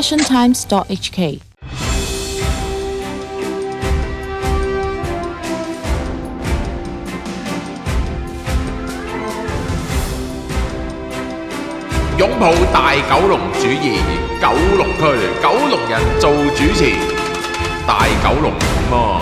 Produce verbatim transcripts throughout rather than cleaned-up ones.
passion times dot h k。 擁抱大九龍主義，九龍區九龍人做主持，大九龍麼？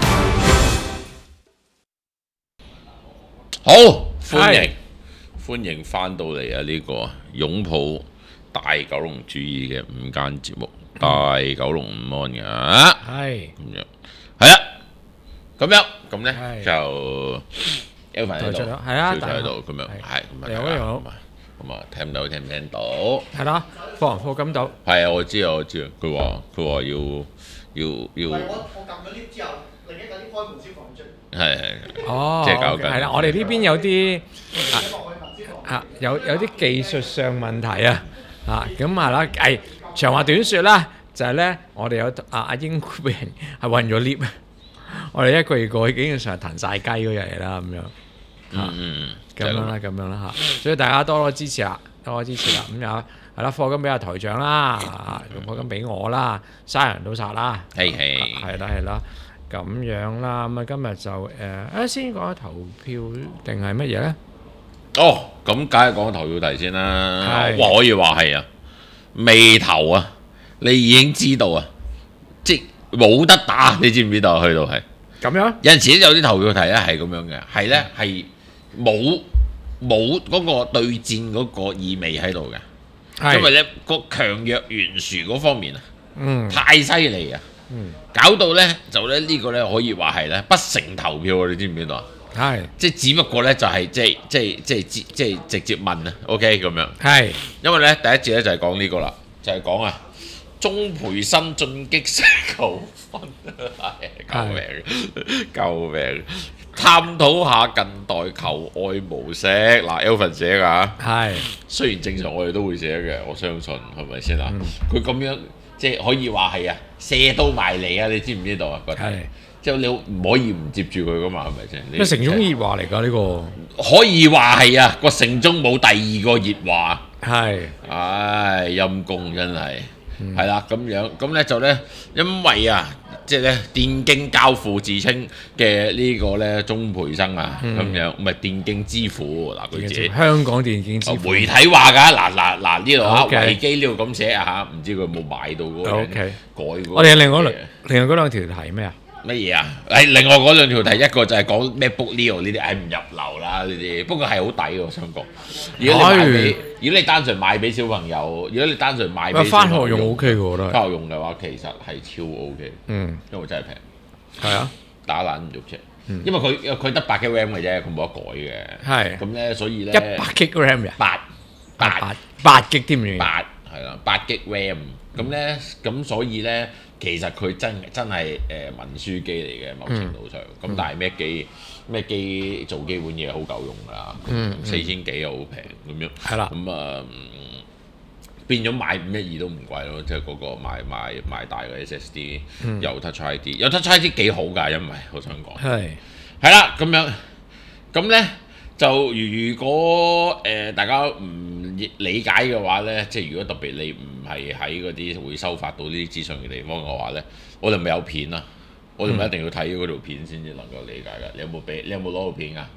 好，歡迎歡迎翻到嚟啊！呢、這個擁抱大九龍主義嘅午間節目，大九龍唔安嘅，係咁樣，係啦，咁樣咁咧就 Elvin 喺度， 係啊， 小喺度，咁樣係咁樣，有有。 咁啊，聽唔到聽唔聽到？ 係啦，課唔課金到？ 係啊，我知啊，我知啊。佢話佢話要要要。 係我我撳咗 lift 之後，另一架 lift 開門消防出。 係係。 哦， 即係搞緊。 係啦，我哋呢邊有啲啊有有啲技術上問題啊啊，咁係啦，誒長話短説啦，就係咧，我哋有阿阿英嗰邊係運咗 lift，我哋一個月過去，基本上係彈曬雞嗰日嚟啦，咁樣。 嗯嗯。 咁樣啦，咁樣啦嚇，所以大家多多支持啦，多多支持啦。咁又係啦，課金俾阿台長啦，課金俾我啦，嘥人都殺啦， 係係係啦係啦，咁樣啦。咁啊今日就誒啊先講下投票定係乜嘢咧？ 哦，咁梗係講投票題先啦。哇，可以話係啊，未投啊，你已經知道啊，即冇得打，你知唔知道？去到係咁樣， 有陣時有啲投票題咧係咁樣嘅，係咧係。冇冇嗰個對戰嗰個意味喺度嘅，因為咧個強弱懸殊嗰方面啊，嗯，太犀利啊，嗯，搞到咧就咧呢個咧可以話係咧不成投票啊！你知唔知道啊？係，即係只不過咧就係即係即係即係即係直接問啊 ，OK 咁樣，係，因為咧第一節咧就係講呢個啦，就係講啊鍾培生進擊四球分，救命救命！探討下近代求愛模式，嗱 Elvin 寫㗎，係雖然正常我哋都會寫嘅，我相信係咪先啊？佢咁樣即係可以話係啊，射到埋嚟啊！你知唔知道啊？覺得即係你唔可以唔接住佢㗎嘛？係咪先？咩城中熱話嚟㗎呢個？ 可以話係啊，個城中冇第二個熱話，係，唉陰公真係。係啦，咁樣咁咧就咧，因為啊，即係咧電競教父自稱嘅呢個咧鍾培生啊，咁樣唔係電競之父嗱，佢自己香港電競之父， 媒體話㗎，嗱嗱嗱呢度啊，維基呢度咁寫啊嚇，唔知佢有冇買到嗰個人改嗰個。 我哋另外兩另外嗰兩條題咩啊？ 乜嘢啊？誒，另外嗰兩條題，一個就係講 MacBook Neo 呢啲，誒唔入流啦呢啲。不過係好抵喎，我想講。如果你買俾，如果你單純買俾小朋友，如果你單純買俾翻學用 O K 嘅喎都係。 翻學用嘅話，其實係超 O K。嗯，因為真係平。係啊，打爛唔喐啫。因為佢佢得八 G RAM 嘅啫，佢冇得改嘅。係。咁咧，所以咧。 一百 G RAM 嘅。 八八八 G 添嘅。 八係啦，八 G RAM。咁咧，咁所以咧。其實佢真真係誒文書機嚟嘅，某程度上。咁、嗯、但係咩機咩機做基本嘢好夠用㗎啦。嗯，四千幾又好平咁樣。係啦。咁啊、嗯，變咗買五一二都唔貴咯，即係嗰個買買買大嘅 S S D，嗯、有 Touch I D， 有 Touch I D 幾好㗎，因為我想講。係。係啦，咁樣咁咧就如果誒、呃、大家唔理解嘅話咧，即係如果特別你唔係喺嗰啲會收發到呢啲資訊嘅地方嘅話咧，我哋咪有片啊，我哋咪一定要睇嗰條片先至能夠理解㗎。你有冇俾？你有冇攞到片啊？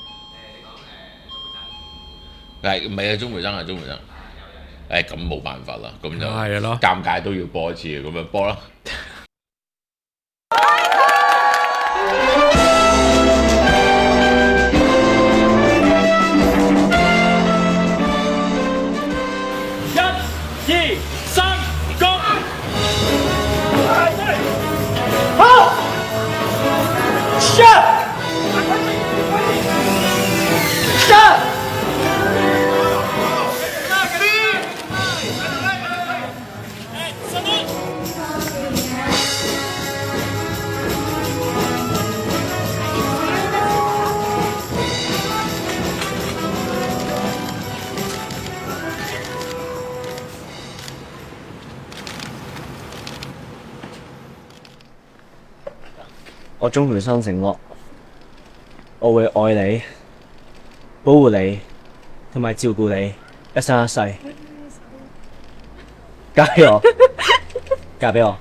誒你講誒鍾培生。係唔係啊？鍾培生係鍾培生。誒咁冇辦法啦，咁就係咯，尷尬都要播一次嘅，咁咪播啦。 我鍾培生承諾，我會愛你、保護你同埋照顧你一生一世。加油！ 嫁俾我。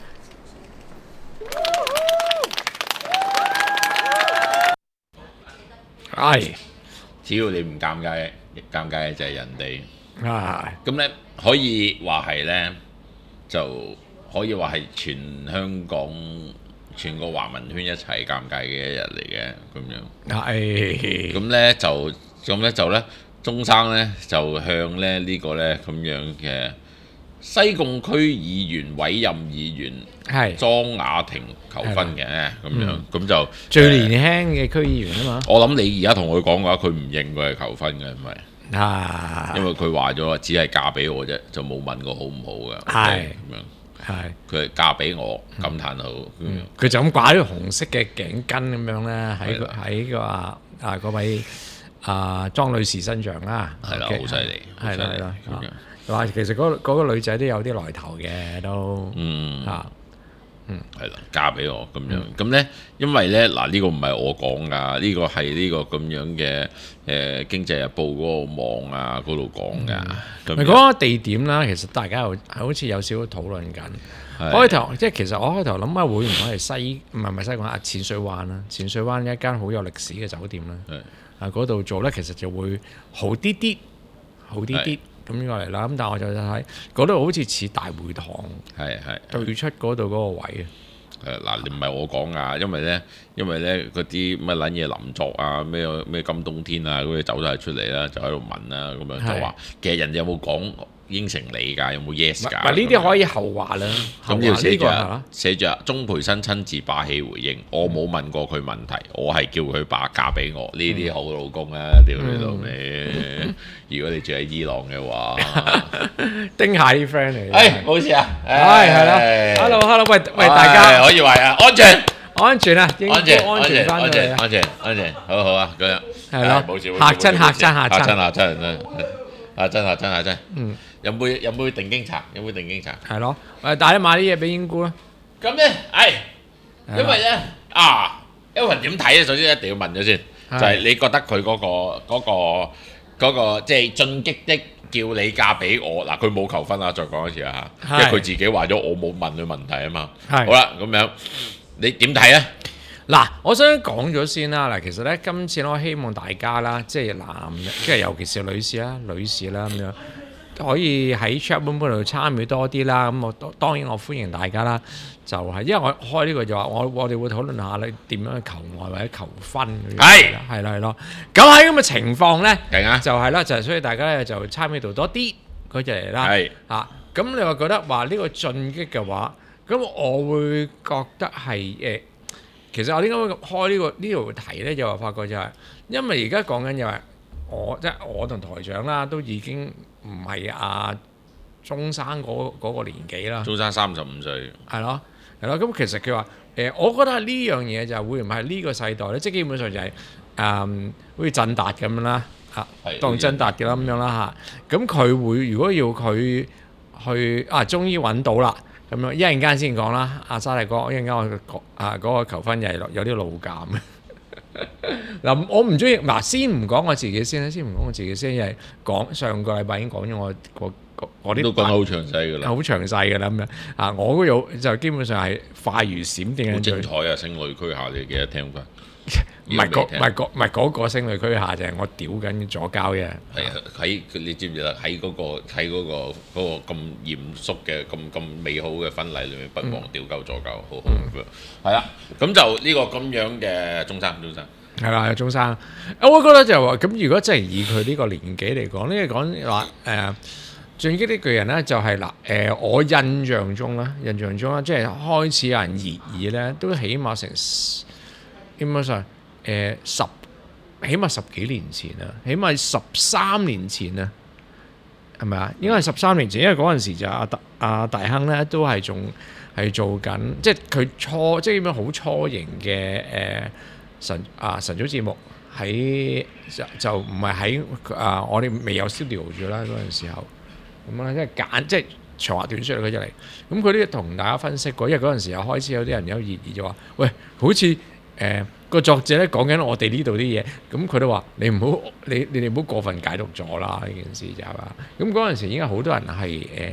係只要你唔尷尬，尷尬嘅就係人哋。 啊， 咁咧可以話係咧，就可以話係全香港、全個華文圈一齊尷尬嘅一日嚟嘅咁樣。 係咁咧就咁咧就咧，鐘生咧就向咧呢個咧咁樣嘅西貢區議員委任議員係莊雅婷求婚嘅咁樣，咁就最年輕嘅區議員啊嘛。 我諗你而家同佢講嘅話，佢唔認佢係求婚嘅，係咪？ 啊， 因為佢話咗只係嫁俾我啫，就冇問過好唔好嘅。 係咁樣， 係佢係嫁俾我，感嘆號咁樣。 佢就咁掛啲紅色嘅頸巾咁樣咧，喺個係啦喺個啊啊嗰位啊莊女士身上啦。 係啦， OK， 好犀利，好犀利係啦係啦。 咁樣。 話其實嗰嗰個女仔都有啲來頭嘅都嗯。 啊。 係啦，嫁俾我咁樣，咁咧、因為咧嗱呢、呢個唔係我講噶，呢、呢個係呢個咁樣嘅誒、呃《經濟日報》嗰個網啊嗰度講噶。咁、 咪講個地點啦，其實大家又好似有少少討論緊。開頭即係其實我開頭諗下會唔會係西唔係唔係西貢啊淺水灣啦，淺水灣一間好有歷史嘅酒店啦。啊嗰度做咧，其實就會好啲啲，好啲啲。咁過嚟啦，咁但係我就睇嗰度好似似大會堂， 係係對出嗰度嗰個位啊。 誒嗱，你唔係我講啊，因為咧，因為咧嗰啲乜撚嘢林作啊，咩咩金冬天啊，嗰啲走晒出嚟啦，就喺度問啦，咁樣就話其實人哋有冇講應承你㗎？有冇 yes 㗎？ 唔係呢啲可以後話啦。 咁要寫住後話呢個係寫住鐘培生親自霸氣回應，我冇問過佢問題，我係叫佢把嫁俾我。呢啲好老公啊，屌你老味！如果你住喺伊朗嘅話， 丁下啲 friend 嚟嘅。 誒冇事啊， 係係啦，hello hello，喂喂大家可以話啊，安全安全啊，應該安全安全翻到嚟啊。 安全安全安全，好好啊，咁樣係咯冇事冇事嚇親嚇親嚇親嚇親嚇親真嚇親嚇親嚇親。 嗯， 飲杯飲杯定經茶，飲杯定經茶。 係咯，誒帶你買啲嘢俾英姑啦。 咁咧，誒，因為咧啊，因為點睇咧？首先一定要問咗先，就係你覺得佢嗰個嗰個嗰個即係進擊的叫你嫁俾我嗱，佢冇求婚啦，再講一次啊嚇，因為佢自己話咗我冇問佢問題啊嘛。 係好啦，咁樣你點睇咧？ 嗱，我想講咗先啦。嗱，其實咧，今次我希望大家啦，即係男，即係尤其是女士啦、女士啦咁樣，可以喺 chat room 嗰度參與多啲啦。咁我當然我歡迎大家啦，就係因為我開呢個就話我我哋會討論下你點樣去求愛或者求婚嗰啲係係啦係咯。咁喺咁嘅情況咧， 勁啊！ 就係啦，就係所以大家咧就參與度多啲嗰隻嚟啦。 係啊，咁你話覺得話呢個進擊嘅話，咁我會覺得係誒。其實我點解會開呢、呢個呢條題咧？就話發覺就係、是，因為而家講緊就係我即係我同台長啦，都已經唔係阿鐘生嗰嗰個年紀啦。 鐘生三十五歲。 係咯，係咯。咁其實佢話誒，我覺得呢樣嘢就係會唔係呢個世代咧？即係基本上就係、是、誒、嗯，好似振達咁樣啦，啊，當振達嘅啦咁樣啦嚇。咁佢會如果要佢去啊，終於揾到啦。咁樣一陣間先講啦，阿沙利哥，一陣間我講啊嗰個求婚又係有啲老尷嘅。嗱，我唔中意嗱，先唔講我自己先啦，先唔講我自己先，因為講上個禮拜已經講咗我個我啲都講得好詳細㗎啦， 好詳細㗎啦咁樣啊，我嗰有就基本上係快如閃電好嘅精彩啊！聲淚俱下，你記得聽翻？ 唔係嗰唔係嗰唔係嗰個聲淚俱下，就係我屌緊左膠嘅。 係啊，喺你知唔知啦？喺嗰個喺嗰個嗰個咁嚴肅嘅咁咁美好嘅婚禮裏面，不忘屌鳩左膠，好好咁樣。係啦，咁就呢個咁樣嘅中山中山。 係啦，鐘生，我覺得就係話咁，如果真係以佢呢個年紀嚟講，呢個講話誒進擊的巨人咧，就係嗱誒，我印象中啦，印象中啦，即係開始有人熱議咧，都起碼成基本上誒十，起碼十幾年前啊，起碼十三年前啊，係咪啊？應該係十三年前，因為嗰陣時就阿大阿大亨咧都係仲係做緊，即係佢初即係點樣好初型嘅誒。神啊神早節目喺就就唔係喺啊我哋未有 studio 住啦嗰陣時候，咁啊即係揀即係長話短説佢就嚟，咁佢都同大家分析過，因為嗰陣時候開始有啲人有熱議就話，喂，好似誒個作者咧講緊我哋呢度啲嘢，咁佢都話你唔好你你哋唔好過分解讀咗啦呢件事就係嘛，咁嗰陣時已經好多人係誒、呃、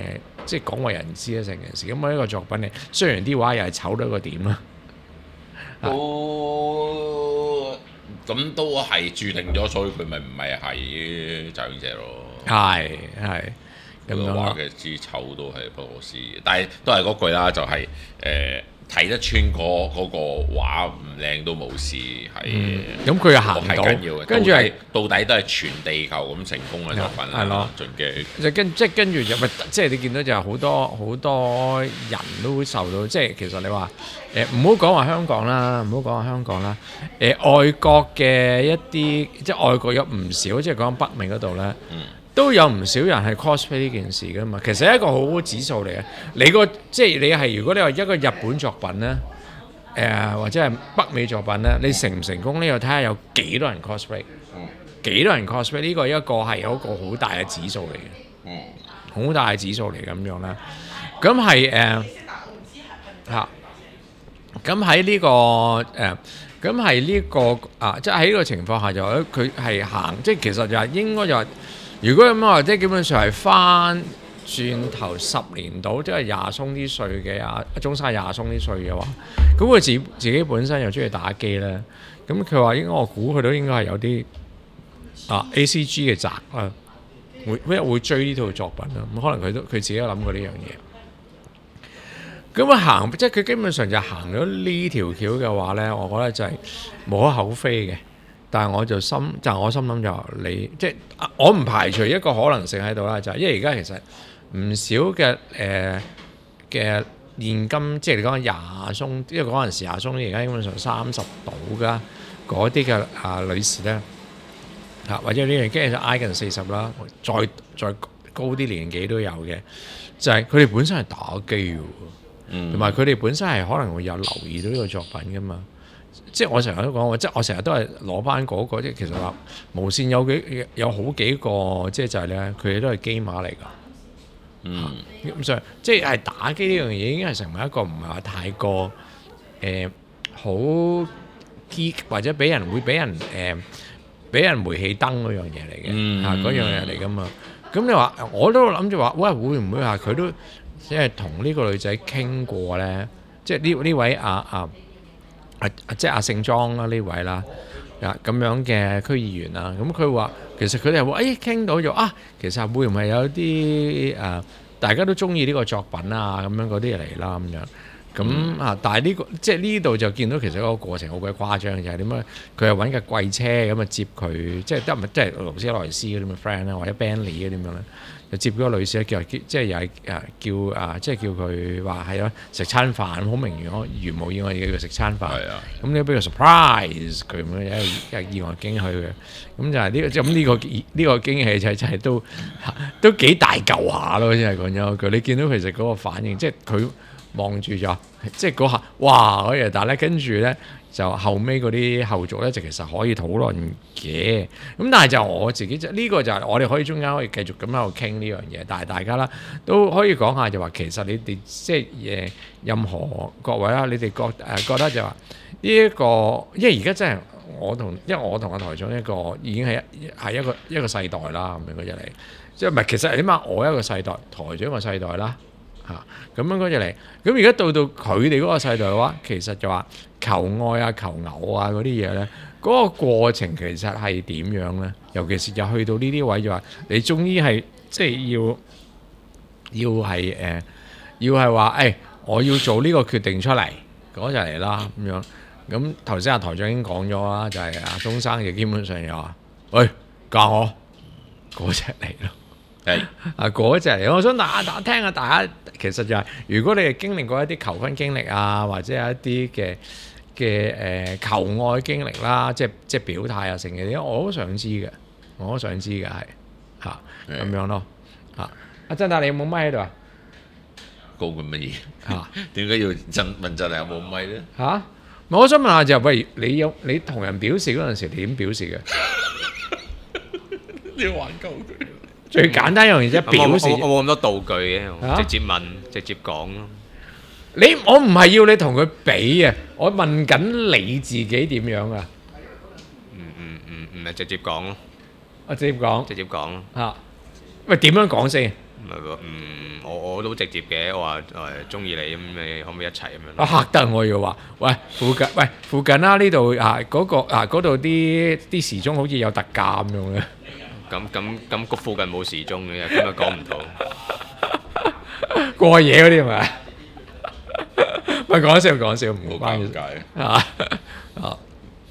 即係廣為人知啊成件事。咁我呢個作品嚟，雖然啲畫又係醜到一個點啦， 都咁都係注定咗，所以佢咪唔係係就影者咯。 係係咁樣畫咯。 嘅之醜都係不可思議，但係都係嗰句啦，就係誒睇得穿嗰嗰個畫唔靚都冇事，係咁佢又行到係緊要嘅。 跟住係到底都係全地球咁成功嘅作品係咯啦，進擊。 就跟即係跟住就咪即係你見到就係好多好多人都會受到，即係其實你話誒唔好講話香港啦，唔好講話香港啦，誒、外國嘅一啲即係外國有唔少，即係講北美嗰度咧。 嗯都有唔少人係 cosplay 呢件事噶嘛，其實係一個好好指數嚟嘅。你個即係你係如果你話一個日本作品咧，誒、呃、或者係北美作品咧，你成唔成功呢？要睇下有幾多人 cosplay，幾多人 cosplay 呢個一個係有一個好大嘅指數嚟嘅，好大嘅指數嚟咁樣啦。咁係誒嚇，咁喺呢個誒，咁係呢個啊，即係喺呢個情況下就佢係行，即係其實就係應該就係。如果咁話，即係基本上係翻轉頭十年到，即係廿鬆啲歲嘅啊，中山廿鬆啲歲嘅話，咁佢自自己本身又中意打機咧，咁佢話應該我估佢都應該係有啲啊 A C G 嘅宅啦，會會會追呢套作品啦，咁可能佢都佢自己都諗過呢樣嘢。咁啊行，即係佢基本上就行咗呢條橋嘅話咧，我覺得就係無可厚非嘅。但係我就心，就係我心諗就話你，即係我唔排除一個可能性喺度啦，就係因為而家其實唔少嘅誒嘅現金，即係你講廿鬆，因為嗰陣時廿鬆，而家基本上三十度噶嗰啲嘅啊女士咧，嚇或者呢樣跟住就挨近四十啦，再再高啲年紀都有嘅，就係佢哋本身係打機喎，同埋佢哋本身係可能會有留意到呢個作品噶嘛。即係我成日都講，即係我成日都係攞翻嗰個，即係其實話無線有幾有好幾個，即係就係咧，佢哋都係機碼嚟㗎。 嗯， 咁所以即係打機呢樣嘢已經係成為一個唔係話太過誒好 geek 或者俾人會俾人誒俾人煤氣燈嗰樣嘢嚟嘅嚇，嗰樣嘢嚟㗎嘛。咁你話我都諗住話，喂會唔會話佢都即係同呢個女仔傾過咧？即係呢呢位啊啊〜啊即係阿姓莊啦呢位啦，啊咁樣嘅區議員啦，咁佢話其實佢哋話誒傾到咗啊，其實會唔會有啲誒、啊、大家都中意呢個作品啊咁樣嗰啲嚟啦咁樣，咁啊但係呢、呢個即係呢度就見到其實嗰個過程好鬼誇張，就係點樣？佢係揾架貴車咁啊接佢，即係得唔即係勞斯萊斯嗰啲咁嘅 friend 啦，或者 Bentley 嗰啲咁樣咧。就接嗰個女士咧，叫即係又係誒叫啊，即係叫佢話係咯食餐飯，好明顯我如無意外叫佢食餐飯。 係啊， 咁你俾個 surprise 佢咁樣一個一個意外驚喜嘅，咁就係呢個咁呢個呢個驚喜就係就係都都幾大嚿下咯，真係講咗句。你見到其實嗰個反應，即係佢望住咗，即係嗰下哇嗰嘢，但係咧跟住咧。就後尾嗰啲後續咧，就其實可以討論嘅。咁但係就我自己就呢、這個就係我哋可以中間可以繼續咁喺度傾呢樣嘢。但係大家啦都可以講下就話，其實你哋即係誒任何各位啦，你哋覺誒、呃、覺得就話呢一個，因為而家真係我同，因為我同阿台長一個已經係一係一個一個世代啦咁樣嗰隻嚟，即係唔係其實起碼我一個世代，台長一個世代啦。嚇咁樣嗰隻嚟，咁而家到到佢哋嗰個世代嘅話，其實就話求愛啊、求偶啊嗰啲嘢咧，嗰、嗰個過程其實係點樣咧？尤其是就去到呢啲位就話，你終於係即係要要係誒、呃，要係話誒，我要做呢個決定出嚟嗰隻嚟啦咁樣。咁頭先阿台長已經講咗啦，就係、係、阿鐘生就基本上又話，喂教我嗰隻嚟咯。係啊，嗰隻嚟，我想大家打聽下，大家其實就係、是、如果你係經歷過一啲求婚經歷啊，或者有一啲嘅嘅誒求愛經歷啦，即係即係表態啊，成嘅啲，我都想知嘅，我都想知嘅係嚇咁樣咯嚇。阿曾達，你有冇咪喺度啊？ 高佢乜嘢嚇？點解要問問真係有冇咪咧？ 嚇！我想問下就係，喂，你有你同人表示嗰陣時，你點表示嘅？你要玩夠佢。最簡單一樣嘢啫，表示。 我冇咁多道具嘅，直接問，直接講咯。 你我唔係要你同佢比啊，我問緊你自己點樣啊？ 唔唔唔唔係直接講咯。 我直接講。 直接講咯。 嚇！喂，點樣講先？ 唔係喎，嗯，我我都直接嘅，我話誒中意你咁，你可唔可以一齊咁樣？ 啊嚇得我要話，喂附近，喂附近啦呢度啊嗰個啊嗰度啲啲時鐘好似有特價咁樣嘅。 咁咁咁谷附近冇時鐘嘅，咁啊講唔到。 過夜嗰啲係咪？唔係講笑講笑，唔好關尷尬啊啊！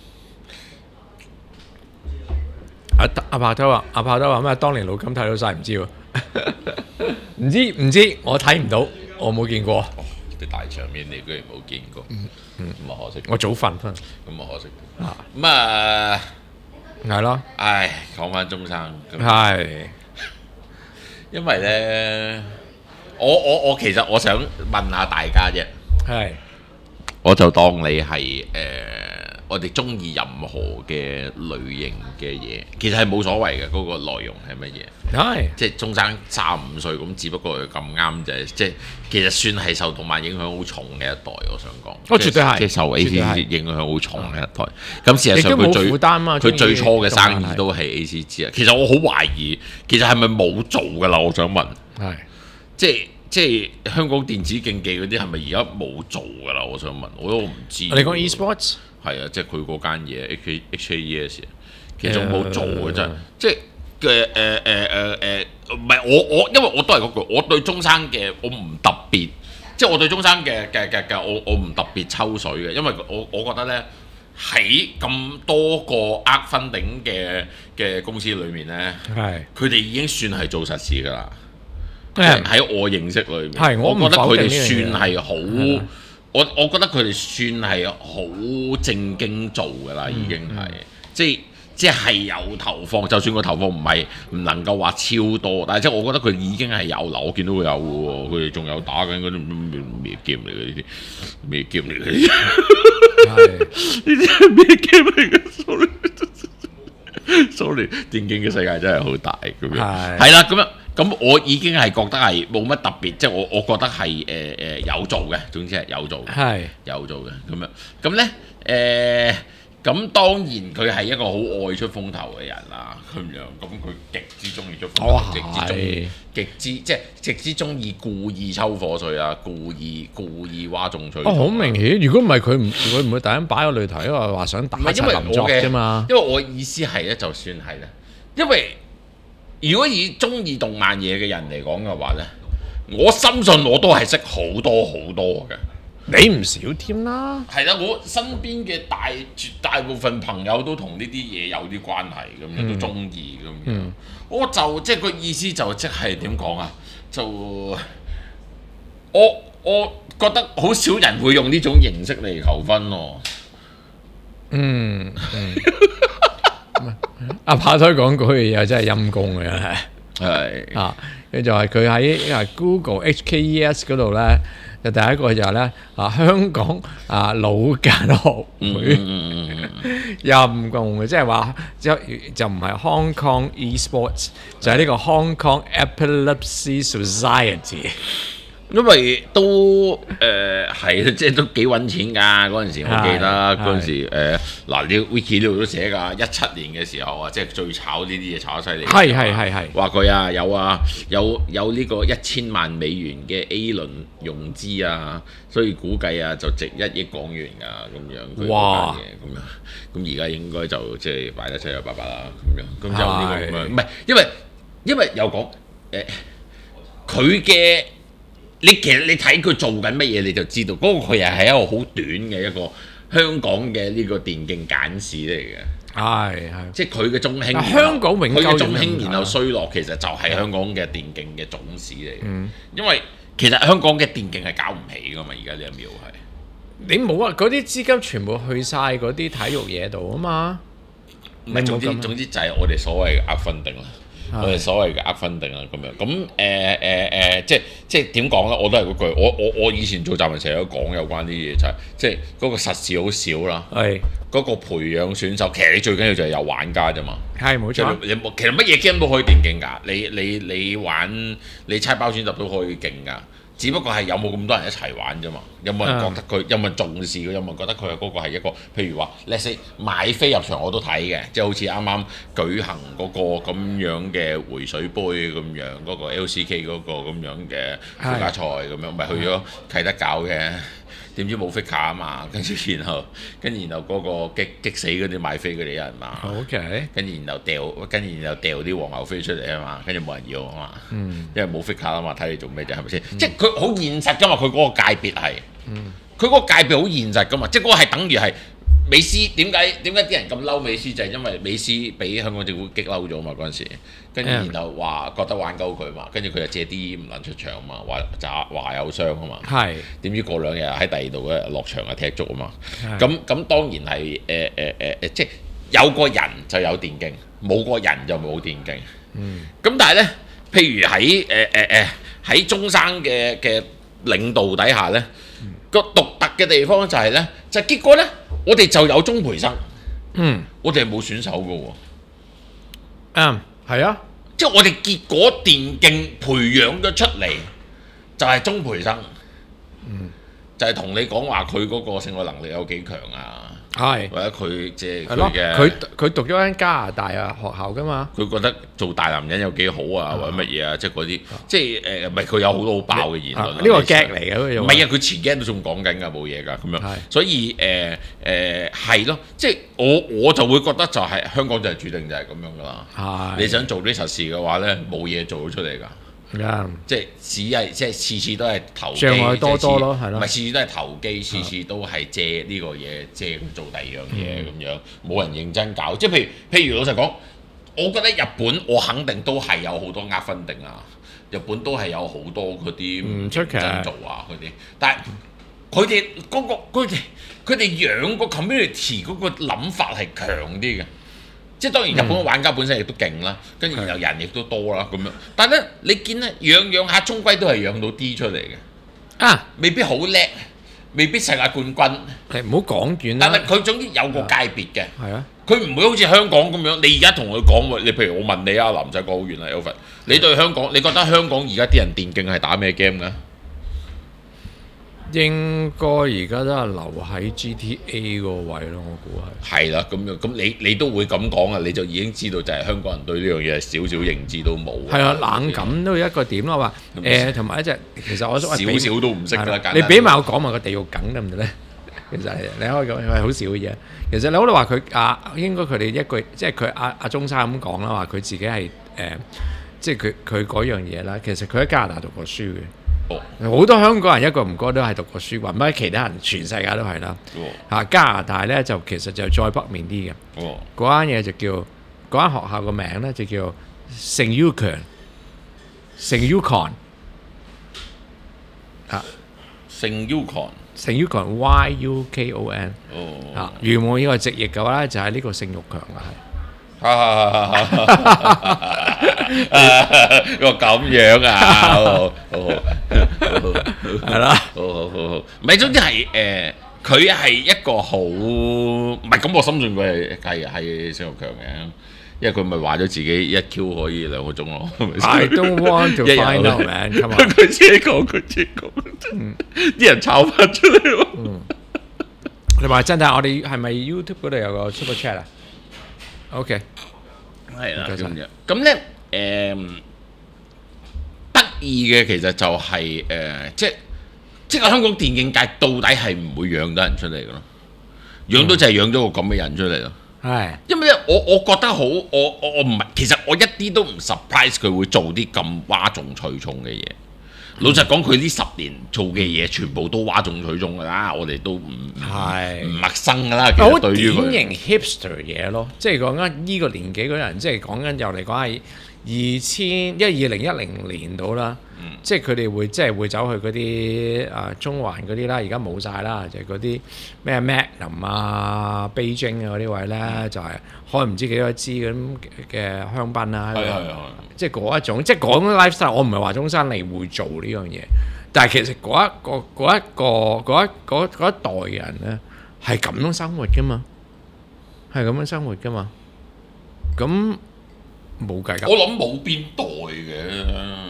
阿阿炮頭話：阿炮頭話咩？當年老金睇到晒，唔知喎，唔知唔知，我睇唔到，我冇見過。 啲大場面你居然冇見過，咁啊可惜。 我早瞓翻。 咁啊可惜。咁啊係咯， 唉，講翻中山。 係。 因為咧，我我我其實我想問下大家啫。 係。 我就當你係誒、呃，我哋中意任何嘅類型嘅嘢，其實係冇所謂嘅，嗰、那個內容係乜嘢？ 係。 即係中山三五歲咁，只不過佢咁啱就係即係其實算係受動漫影響好重嘅一代，我想講。 哦，絕對係。 即係受 A C G 影響好重嘅一代。咁事實上佢最佢最初嘅生意都係 A C G 啊。其實我好懷疑，其實係咪冇做㗎啦？我想問。係。即係。即係香港電子競技嗰啲係咪而家冇做㗎啦？我想問，我都唔知。你講 e-sports 係啊，即係佢嗰間嘢 H H A E S， 其實仲冇做嘅真係。即係嘅誒誒誒誒，唔係我我，因為我都係嗰句，我對中山嘅我唔特別，即係我對中山嘅嘅嘅嘅我我唔特別抽水嘅，因為我我覺得咧喺咁多個呃分頂嘅嘅公司裏面咧，係佢哋已經算係做實事㗎啦。喺我認識裏面，我，我覺得佢哋算係好，我我覺得佢哋算係好正經做㗎啦，已經係、嗯，即係即係有投放，就算個投放唔係唔能夠話超多，但係即係我覺得佢已經係有啦，我見到佢有喎，佢哋仲有打緊嗰啲咩咩 game 嚟嘅呢啲，咩 game 嚟嘅呢啲，呢啲係咩 game 嚟嘅 ？sorry sorry， 電競嘅世界真係好大咁樣，係啦咁樣。咁我已經係覺得係冇乜特別，即係我我覺得係誒誒有做嘅，總之係有做嘅，係有做嘅咁樣。咁咧誒，咁當然佢係一個好愛出風頭嘅人啦，咁樣咁佢極之中意出風頭，極之中意，極之即係極之中意故意抽火水啊，故意故意嘩眾取寵。哦，好明顯，如果唔係佢唔佢唔會突然擺個擂台，因為話想打陳林作啫嘛。因為我意思係咧，就算係咧，因為。如果以中意動漫嘢嘅人嚟講嘅話呢，我深信我都係識好多好多嘅，你唔少添啦。係啦，我身邊嘅大絕大部分朋友都同呢啲嘢有啲關係咁樣，嗯、都中意咁樣。嗯、我就即係個意思就即係點講啊？就我我覺得好少人會用呢種形式嚟求婚咯。嗯。嗯阿炮推講嗰句嘢真係陰公嘅，係係啊，佢就係佢喺 Google H K E S 嗰度咧，就第一個就係咧啊香港啊老間學會陰公嘅，即係話就就唔係 Hong Kong eSports，就係呢個 Hong Kong Epilepsy Society。因為都誒係即係都幾揾錢㗎嗰陣時，我記得嗰陣時誒嗱，你 Wiki 呢度都寫㗎，一七年嘅時候啊，即係最炒呢啲嘢炒得犀利。係係係係。話佢啊有啊有有呢個一千萬美元嘅 A 輪融資啊，所以估計啊就值一億港元㗎咁樣。哇！咁樣咁而家應該就即係擺得七七八八啦咁樣。咁就呢個咁樣，唔係因為因為又講誒佢嘅。你其實你睇佢做緊乜嘢你就知道，嗰、那個佢又係一個好短嘅一個香港嘅呢個電競簡史嚟嘅。係係，即係佢嘅中興。香港永佢嘅中興然後衰落，其實就係香港嘅電競嘅種子嚟嘅。嗯、因為其實香港嘅電競係搞唔起㗎嘛，而家呢一秒係。你冇啊！嗰啲資金全部去晒嗰啲體育嘢度啊嘛。唔係總之總之就係我哋所謂嘅呃分定啦。我哋所謂嘅呃分定啊咁樣，咁誒誒誒，即係即係點講咧？我都係嗰句，我我我以前做集文成日都講有關啲嘢，就係即係嗰個實事好少啦。係嗰個培養選手，其實你最緊要就係有玩家啫嘛。係冇錯。你其實乜嘢 game 都可以電競㗎，你你你玩你猜包選集都可以勁㗎。 只不過係有冇咁多人一齊玩啫嘛？有冇人覺得佢？有冇人重視佢？有冇人覺得佢係嗰個係一個？譬如話 let's say 買飛入場我都睇嘅，即係好似啱啱舉行嗰個咁樣嘅回水杯咁樣，嗰、嗰個 L C K 嗰個咁樣嘅附加賽咁樣，咪去咗啟德搞嘅。點知冇 figure 啊嘛，跟住然後跟住然後嗰個激激死嗰啲買飛嗰啲人嘛 ，OK，跟住然後掉，跟住然後掉啲黃牛飛出嚟啊嘛，跟住冇人要啊嘛，嗯、因為冇 figure 啊嘛，睇你做咩啫，係咪先？嗯、即係佢好現實噶嘛，佢嗰個界別係，佢嗰、嗯、個界別好現實噶嘛，即係嗰個係等於係。美斯點解點解啲人咁嬲美斯就係、是、因為美斯俾香港政府激嬲咗嘛嗰陣時，跟住然後話覺得玩鳩佢嘛，跟住佢就借啲唔能出場嘛，話話話有傷啊嘛，係點知過兩日喺第二度咧落場啊踢足啊嘛，咁咁當然係誒誒誒誒，即係有個人就有電競，冇個人就冇電競，嗯，咁但係咧，譬如喺誒誒誒喺中山嘅嘅領導底下咧。個獨特嘅地方就係咧，就係、結果咧，我哋就有中培生，嗯，我哋係冇選手嘅喎， 嗯，係啊， 即係我哋結果電競培養咗出嚟，就係、係、中培生，嗯，就係同你講話佢嗰個勝愛能力有幾強啊。係，或者佢即係佢嘅， 佢佢讀咗間加拿大啊學校㗎嘛， 佢覺得做大男人有幾好啊，或者乜嘢啊，即係嗰啲，即係誒，唔係佢有好多好爆嘅言論。呢個 gag 嚟嘅， 唔係啊，佢前幾日都仲講緊㗎，冇嘢㗎咁樣。所以誒誒係咯，即係我我就會覺得就係香港就係注定就係咁樣㗎啦。你想做啲實事嘅話咧，冇嘢做到出嚟㗎。 Yeah. 即係只係即係次次都係投機， 障礙多多咯，係咯， 唔係次次都係投機，次次都係借呢個嘢借做第二樣嘢咁樣，冇人認真搞。即係譬如譬如老實講，我覺得日本我肯定都係有好多呃分定啊，日本都係有好多嗰啲唔認真做啊嗰啲，但係佢哋嗰個佢哋佢哋養個 community 嗰個諗法係強啲嘅。即係當然，日本嘅玩家本身亦都勁啦，跟住然後人亦都多啦咁樣。但係咧，你見咧養養下，終歸都係養到啲出嚟嘅。啊，未必好叻，未必世界冠軍。 係唔好講遠啦。 但係佢總之有個界別嘅。 係啊。 佢唔會好似香港咁樣。你而家同佢講喎，你譬如我問你啊，男仔講好遠啦 Alfred 你對香港，你覺得香港而家啲人電競係打咩 game 㗎？ 應該而家都係留喺 G T A 個位咯，我估係。 係啦，咁樣咁你你都會咁講啊，你就已經知道就係香港人對呢樣嘢少少認知都冇。係啊，冷感都有一個點咯，話誒同埋一隻，其實我少少都唔識啦。 你俾埋我講埋個地獄梗得唔得咧？其實你可以講係好少嘅嘢。其實你可以話佢啊，應該佢哋一句，即係佢阿阿中山咁講啦，話佢自己係誒、呃，即係佢佢嗰樣嘢啦。其實佢喺加拿大讀過書嘅。好、哦、多香港人一個唔該都係讀過書，或者其他人全世界都係啦。嚇、哦啊、加拿大咧就其實就再北面啲嘅。哦，嗰間嘢就叫嗰間學校個名咧就叫聖 Yukon，聖 Yukon 啊， 聖 Yukon， 聖 Yukon Y U K O N。哦，啊，如果呢個直譯嘅話咧，就係呢個聖玉強啦，係。 哈哈哈！個咁樣啊，好好好好，係啦，好好好好，唔係總之係誒，佢係一個好唔係咁，我深信佢係係係聖玉強嘅，因為佢咪話咗自己一 Q 可以兩個鐘咯。 I don't want to find out, man. Come on， 佢自己講，佢自己講，啲人炒翻出嚟喎。 你話真係，我哋係咪 YouTube 嗰度有個 Super Chat 啊？OK， 係啦，咁樣咁咧，誒得意嘅其實就係、是、誒、呃，即即係香港電競界到底係唔會養到人出嚟嘅咯，養到就係養咗個咁嘅人出嚟咯。係、嗯，因為咧，我我覺得好，我我我唔係，其實我一啲都唔 surprise 佢會做啲咁嘩眾取寵嘅嘢。老實講，佢呢十年做嘅嘢全部都嘩眾取寵㗎啦，我哋都唔係唔陌生㗎啦。其實對於佢好典型 hipster 嘢咯，即係講緊呢個年紀嗰人，即係講緊又嚟講係二千一二零一零年到啦。嗯、即係佢哋會即係會走去嗰啲啊中環嗰啲啦，而家冇晒啦，就係嗰啲咩 Magnum 啊、Beijing 啊嗰啲位咧，嗯、就係開唔知幾多支咁嘅香檳啦。係係係。即係嗰一種，即係講 lifestyle，我唔係話中山你會做呢樣嘢，但係其實嗰一個嗰一個嗰一嗰嗰一代嘅人咧係咁樣生活噶嘛，係咁樣生活噶嘛，咁冇計㗎。 我諗冇變代嘅。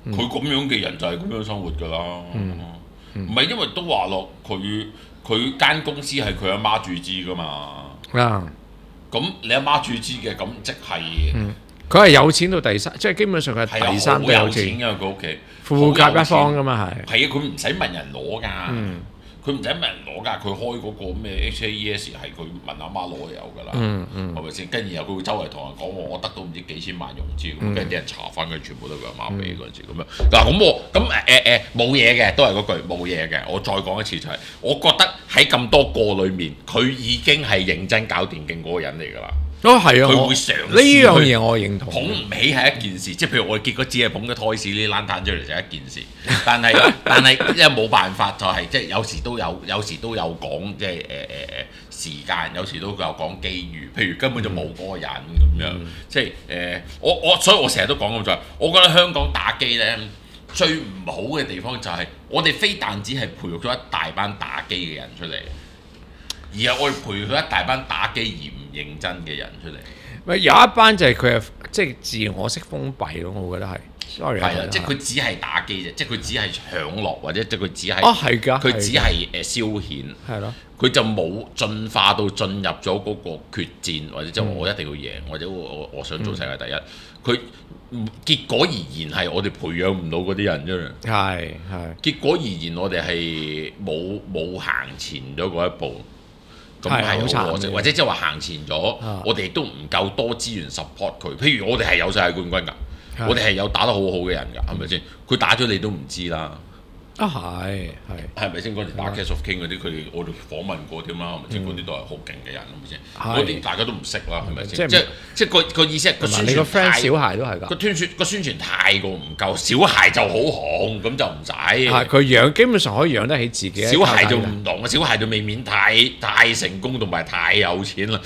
佢咁樣嘅人就係咁樣生活㗎啦。唔係因為都話落佢佢間公司係佢阿媽注資㗎嘛。 啊， 咁你阿媽注資嘅，咁即係佢係有錢到第三，即係基本上佢係第三都有錢㗎佢屋企， 富甲一方㗎嘛係。 係啊，佢唔使問人攞㗎。佢唔使問人攞㗎，佢開嗰個咩 H A E S 係佢問阿媽攞就有㗎啦，係咪先？跟住然後佢會周圍同人講我得到唔知幾千萬融資，咁跟住啲人查翻佢全部都佢阿媽俾嗰陣時咁樣。嗱咁我咁誒誒誒冇嘢嘅，都係嗰句冇嘢嘅。我再講一次就係，我覺得喺咁多個裡面，佢已經係認真搞電競嗰個人嚟㗎啦。 哦，係啊， 佢會嘗試呢樣嘢我認同。 捧唔起係一件事，即係譬如我哋結果只係捧咗胎市呢爛蛋出嚟就係一件事，但係但係因為冇辦法就係即係有時都有有時都有講即係誒誒誒時間，有時都有講機遇，譬如根本就冇嗰個人咁樣，嗯、即係誒、呃、我我所以我成日都講咁就係，我覺得香港打機咧最唔好嘅地方就係我哋非但只係培育咗一大班打機嘅人出嚟。而係我哋培育一大班打機而唔認真嘅人出嚟。 咪有一班就係佢係即係自我式封閉咯，我覺得係。sorry 係啊，即係佢只係打機啫，即係佢只係享樂或者即係佢只係啊係㗎， 佢只係誒消遣。 係咯。 佢就冇進化到進入咗嗰個決戰，或者即係我一定要贏，或者我我我想做世界第一。佢、嗯、結果而言係我哋培養唔到嗰啲人啫。 係係。 結果而言，我哋係冇冇行前咗嗰一步。咁係好可惜，或者即係話行前咗，啊、我哋亦都唔夠多資源 support 佢。譬如我哋係有世界冠軍㗎，是我哋係有打得好好嘅人㗎，係咪先？佢打咗你都唔知啦。 啊係係， 係咪先？嗰時打 Cast of King 嗰啲，佢哋我哋訪問過添啦，係咪先？嗰啲都係好勁嘅人，係咪先？嗰啲大家都唔識啦，係咪先？即係即係個個意思係個宣傳太，你個 friend 小孩都係㗎。個宣傳個宣傳太過唔夠，小孩就好紅，咁就唔使。係佢養基本上可以養得起自己。小孩就唔同，小孩就未免太太成功同埋太有錢啦，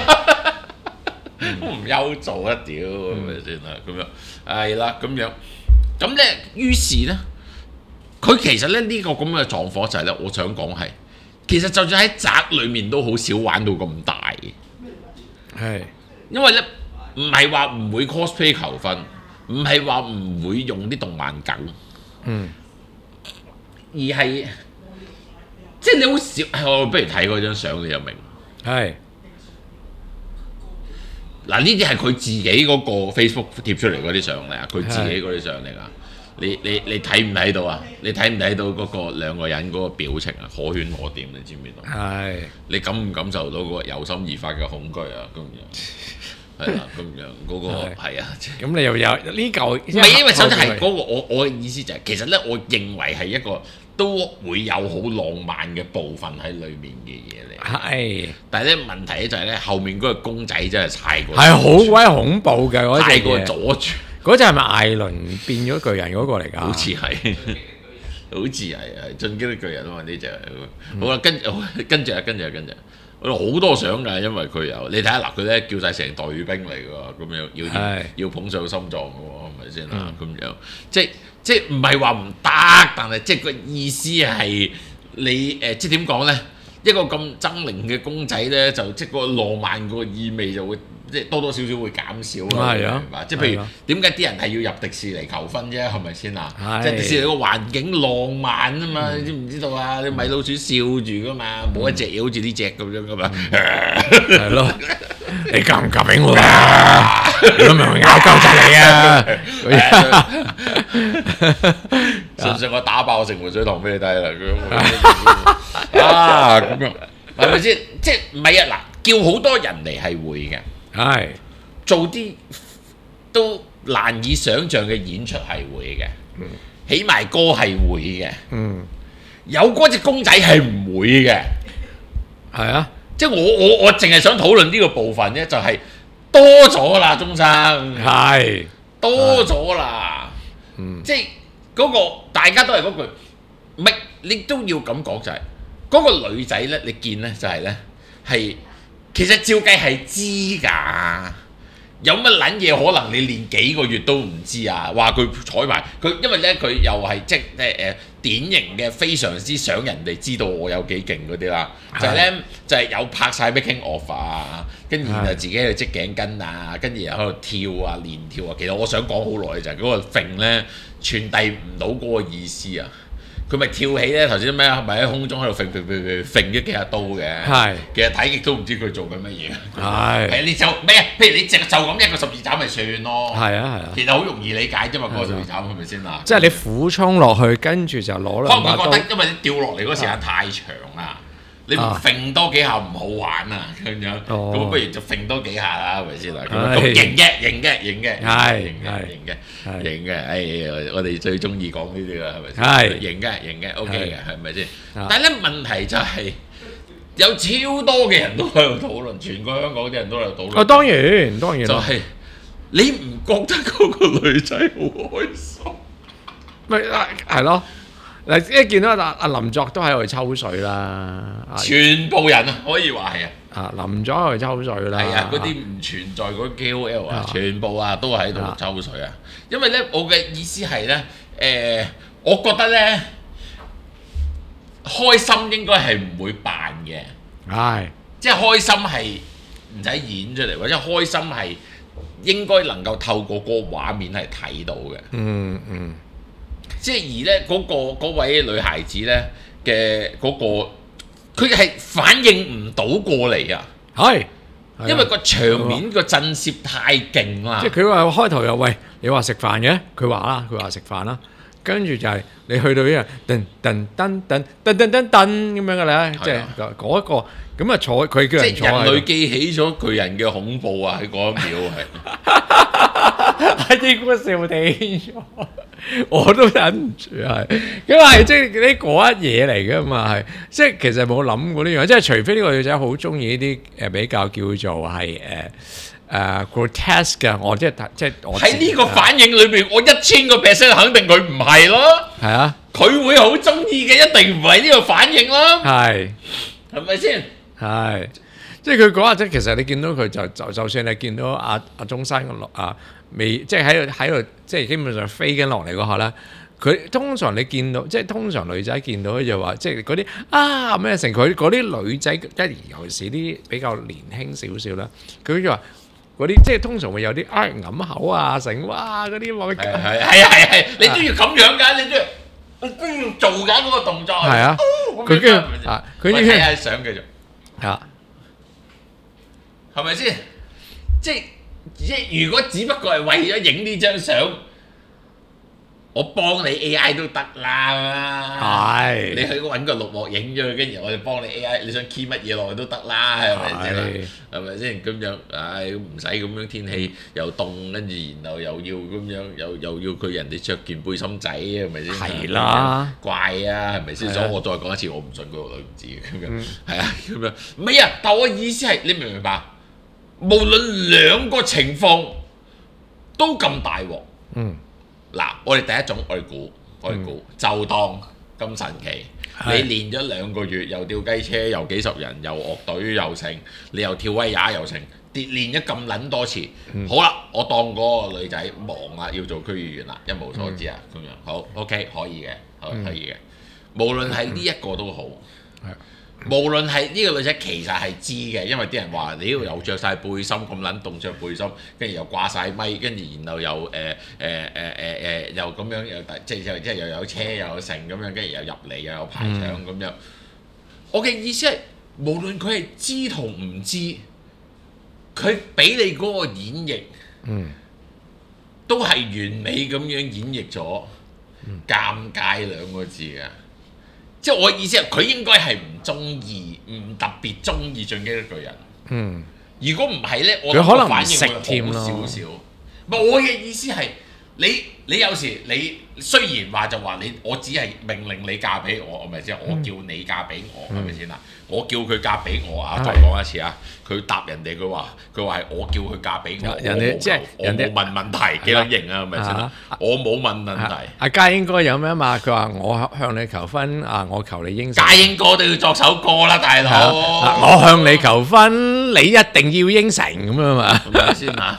唔憂做一屌係咪先啊？咁樣係啦，咁樣咁咧，於是咧。佢其實咧呢、這個咁嘅狀況就係咧，我想講係，其實就算喺宅裏面都好少玩到咁大嘅，係，因為咧唔係話唔會 cosplay 求婚，唔係話唔會用啲動漫梗，嗯，而係即係你好少，我不如睇嗰張相你就明，係，嗱呢啲係佢自己嗰個 Facebook 貼出嚟嗰啲相嚟啊，佢自己嗰啲相嚟啊。你你你睇唔睇到啊？你睇唔睇到嗰個兩個人嗰個表情啊？可圈可點，你知唔知道？係。你感唔感受到嗰個由心而發嘅恐懼啊？咁樣係啦，咁樣嗰個係啊。咁你又有呢嚿？唔係，因為首先係嗰個我我嘅意思就係，其實咧，我認為係一個都會有好浪漫嘅部分喺裡面嘅嘢嚟。係。但係咧問題咧就係咧，後面嗰個公仔真係太過係好鬼恐怖嘅嗰隻嘢，太過阻住。嗰隻係咪艾倫變咗巨人嗰個嚟㗎？好似係，好似係係進擊的巨人啊嘛呢隻。好啦，跟跟住啊，跟住啊，跟住，我好多相㗎，因為佢有你睇下嗱，佢咧叫晒成隊兵嚟㗎，咁樣要要，要捧上心臟㗎喎，係咪先啊？咁樣即係即係唔係話唔得，但係即係個意思係你誒，即係點講咧？一個咁猙獰嘅公仔咧，就即係個浪漫個意味就會。即係多多少少會減少啦，明白？即係譬如點解啲人係要入迪士尼求婚啫？係咪先啊？即係迪士尼個環境浪漫啊嘛，你知唔知道啊？你米老鼠笑住噶嘛，冇一隻嘢好似呢隻咁樣噶嘛，係咯？你夾唔夾俾我啊？如果唔係咬鳩晒你啊！信唔信我打爆城門水塘俾你睇啦？啊咁樣係咪先？即係唔係啊？嗱，叫好多人嚟係會嘅。係做啲都難以想像嘅演出係會嘅，嗯、起埋歌係會嘅，嗯、有嗰隻公仔係唔會嘅，係啊，即係我我我淨係想討論呢個部分咧，就係、是、多咗啦，鐘生係多咗啦，嗯、即係嗰、那個大家都係嗰句，唔係你都要咁講就係、是、嗰、那個女仔咧，你見咧就係咧係。其實照計係知㗎，而有乜撚嘢可能你練幾個月都唔知啊？話佢採埋佢，因為咧佢又係即係誒典型嘅非常之想人哋知道我有幾勁嗰啲啦，就係咧就係有拍晒 making of 啊，跟住然後自己喺度織頸巾啊，跟住又喺度跳啊練跳啊。其實我想講好耐就係嗰個揈咧傳遞唔到嗰個意思啊。佢咪跳起咧頭先咩？咪喺空中喺度揈揈揈揈揈咗幾下刀嘅。係。其實睇極都唔知佢做緊乜嘢。係。係你就咩啊？譬如你直就咁一個十字斬咪算咯。係啊係啊。其實好容易理解啫嘛，嗰個十字斬係咪先啊？ 即係你俯衝落去，跟住就攞兩把刀。 可能佢覺得因為你掉落嚟嗰時間太長啦。你唔揈多幾下唔好玩啊，咁樣，咁不如就揈多幾下啦，係咪先啦？咁型嘅，型嘅，型嘅，係型嘅，型嘅，型嘅，誒，我哋最中意講呢啲啦，係咪先？係型嘅，型嘅 ，OK 嘅，係咪先？但係咧問題就係有超多嘅人都喺度討論，全個香港啲人都喺度討論。 哦，當然，當然。 就係你唔覺得嗰個女仔好開心？ 咪係咯。嗱，一見到阿阿林作都喺度抽水啦， 全部人啊，可以話係啊， 啊林作喺度抽水啦， 係啊，嗰啲唔存在嗰 K O L 啊，全部啊都喺度抽水啊，因為咧我嘅意思係咧，誒，我覺得咧開心應該係唔會扮嘅，係，即係開心係唔使演出嚟，或者開心係應該能夠透過個畫面係睇到嘅，嗯嗯。即係而咧嗰個嗰位女孩子咧嘅嗰個，佢係反應唔到過嚟啊！係，因為個場面個震懾太勁啦。即係佢話開頭又喂，你話食飯嘅，佢話啦，佢話食飯啦，跟住就係你去到呢個噔噔噔噔噔噔噔噔咁樣嘅咧，即係嗰一個咁啊坐佢叫人坐。即係人類記起咗巨人嘅恐怖啊！喺嗰一秒係，係應該笑死咗。我都忍唔住係，咁係即係呢嗰一嘢嚟嘅嘛係，即係其實冇諗過呢樣，即係除非呢個女仔好中意呢啲誒比較叫做係誒誒 grotesque 嘅，我即係即係我喺呢個反應裏邊，我一千個 percent 肯定佢唔係咯，係啊，佢會好中意嘅，一定唔係呢個反應咯，係係咪先？係即係佢嗰下即係其實你見到佢就就就算你見到阿阿中山個啊。未即係喺度喺度，即係基本上飛緊落嚟嗰下咧。佢通常你見到，即係通常女仔見到就話，即係嗰啲啊咩成佢嗰啲女仔，即係尤其是啲比較年輕少少啦。佢就話嗰啲即係通常會有啲啊揞口啊成哇嗰啲話。係係係係係，你都要咁樣㗎，你都要你都要做緊嗰個動作。係啊，佢跟住啊，佢已經睇下相繼續嚇，係咪先？即係。即係如果只不過係為咗影呢張相，我幫你 A I 都得啦。係，你去揾個綠幕影咗佢，跟住我哋幫你 A I， 你想 key 乜嘢落去都得啦，係咪先？係咪先？咁樣，唉，唔使咁樣天氣又凍，跟住然後又要咁樣，又又要佢人哋着件背心仔，係咪先？係啦，怪啊，係咪先？所以我再講一次，我唔信嗰個女唔知咁樣，係啊，咁樣。唔係啊，但我意思係，你明唔明白？無論兩個情況都咁大鑊，嗯，嗱，我哋第一種我哋估，我哋估、嗯、就當咁神奇，你練咗兩個月，又吊雞車，又幾十人，又樂隊又成，你又跳威亞又成，練練咗咁撚多次，嗯、好啦，我當嗰個女仔忙啦，要做區議員啦，一無所知啊，咁、嗯、樣好 OK 可以嘅，可以嘅，嗯、無論係呢一個都好。嗯無論係呢個女仔其實係知嘅，因為啲人話你呢度又着晒背心咁撚凍，着背心，跟住又掛晒咪，跟住然後又誒誒誒誒誒又咁樣又即係即係又有車又有成咁樣，跟住又入嚟又有排場咁樣。我嘅意思係，無論佢係知同唔知，佢俾你嗰個演繹，嗯，都係完美咁樣演繹咗尷尬兩個字嘅。即係我意思係，佢應該係唔中意，唔特別中意進擊的巨人。嗯，如果唔係咧，我佢可能反應會好少少。唔係我嘅意思係，你你有時你雖然話就話你，我只係命令你嫁俾我，咪即係我叫你嫁俾我，係咪先啊？我叫佢嫁俾我啊！再講一次啊！佢答人哋佢話，佢話係我叫佢嫁俾我，人哋即係人哋問問題幾多型啊？係咪先啊？我冇問問題。阿嘉英哥有咩嘛？佢話我向你求婚啊！我求你應承。嘉英哥都要作首歌啦，大佬。我向你求婚，你一定要應承咁樣嘛？係咪先啊？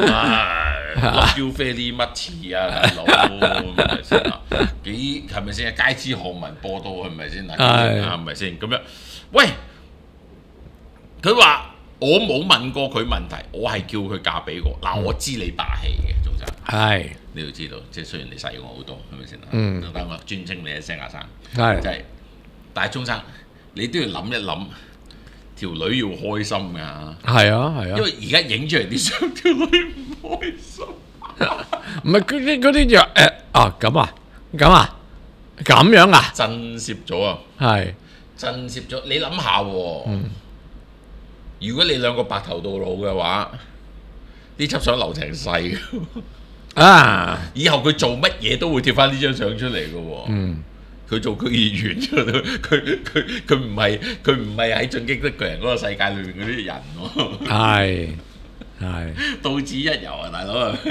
love you very much啊，大佬係咪先啊？幾係咪先啊？街知巷聞播到係咪先啊？係咪先咁樣？喂，佢話我冇問過佢問題，我係叫佢嫁俾我。嗱，我知你霸氣嘅，鍾生。係，你要知道，即係雖然你細我好多，係咪先啊？嗯。等我尊稱你一聲阿生。係。就係，但係鍾生，你都要諗一諗。條女要開心㗎，係啊係啊，因為而家影出嚟啲相，條女唔開心。唔係嗰啲嗰啲就誒啊咁啊咁啊咁樣啊，震攝咗啊，係震攝咗。你諗下喎，嗯、如果你兩個白頭到老嘅話，呢輯相留成世嘅啊！以後佢做乜嘢都會貼翻呢張相出嚟嘅喎。嗯。佢做區議員啫，佢佢佢唔係佢唔係喺進擊的巨人嗰個世界裏面嗰啲人喎。係係，到此一遊啊，大佬啊！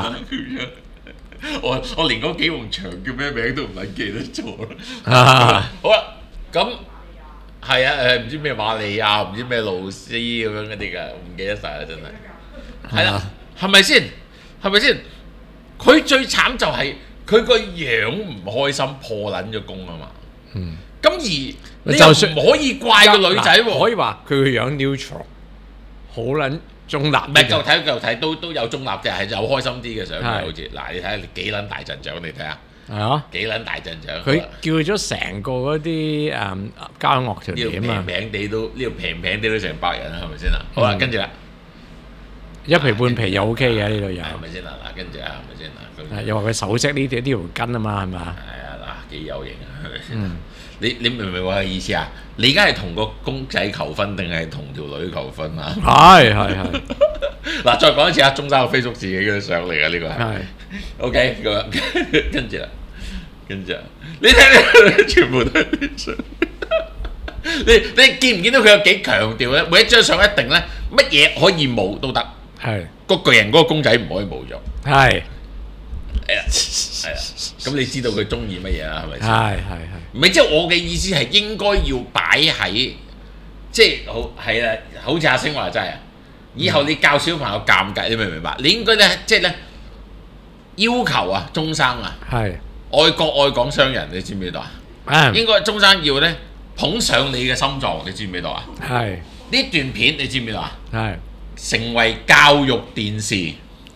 我我連嗰幾埲牆叫咩名都唔係記得咗啦。好啦，咁係啊誒，唔知咩瑪利亞，唔知咩老師咁樣嗰啲㗎，唔記得晒啦，真係。係啦，係咪先？係咪先？佢最慘就係。佢個樣唔開心，破撚咗功啊嘛。嗯。咁而你又唔可以怪個女仔喎。可以話佢個樣 neutral，好撚中立。唔係夠睇夠睇都都有中立嘅，係有開心啲嘅相嘅，好似嗱，你睇下你幾撚大陣仗，你睇下。係啊。幾撚大陣仗。佢叫咗成個嗰啲誒交響樂團嚟啊嘛。呢度平平地都呢度平平地都成百人啦，係咪先啊？好啦，跟住啦。一皮半皮又 OK 嘅呢度又。係咪先啊？嗱，跟住啊，係咪先啊？又話佢首飾呢條呢條筋啊嘛，係咪？係啊，嗱，幾有型啊！嗯，你你明唔明我嘅意思啊？你而家係同個公仔求婚定係同條女求婚啊？係係係。嗱，再講一次啊，中山個 Facebook 自己嘅相嚟嘅呢個係。係。OK，咁樣跟住啦，跟住啊，你睇你全部都係啲相。你你見唔見到佢有幾強調咧？每一張相一定咧，乜嘢可以冇都得。係。個巨人嗰個公仔唔可以冇咗。係。係啊，係啊，咁你知道佢中意乜嘢啦？係咪先？係係係。唔係即係我嘅意思係應該要擺喺即係好係啊，好似阿星話齋啊，以後你教小朋友尷尬，你明唔明白？你應該咧即係咧要求啊，中生啊，係愛國愛港商人，你知唔知道啊？應該中生要咧捧上你嘅心臟，你知唔知道啊？係呢段片你知唔知道啊？係成為教育電視。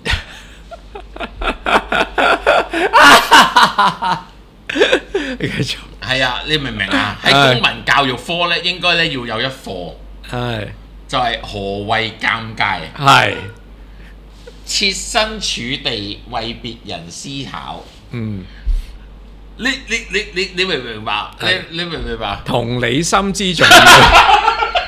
你繼續。係啊，你明唔明啊？喺公民教育科咧，應該咧要有一課，係就係何謂尷尬，係設身處地為別人思考。嗯，你你你你你明唔明白？你你明唔明白？同理心之重要。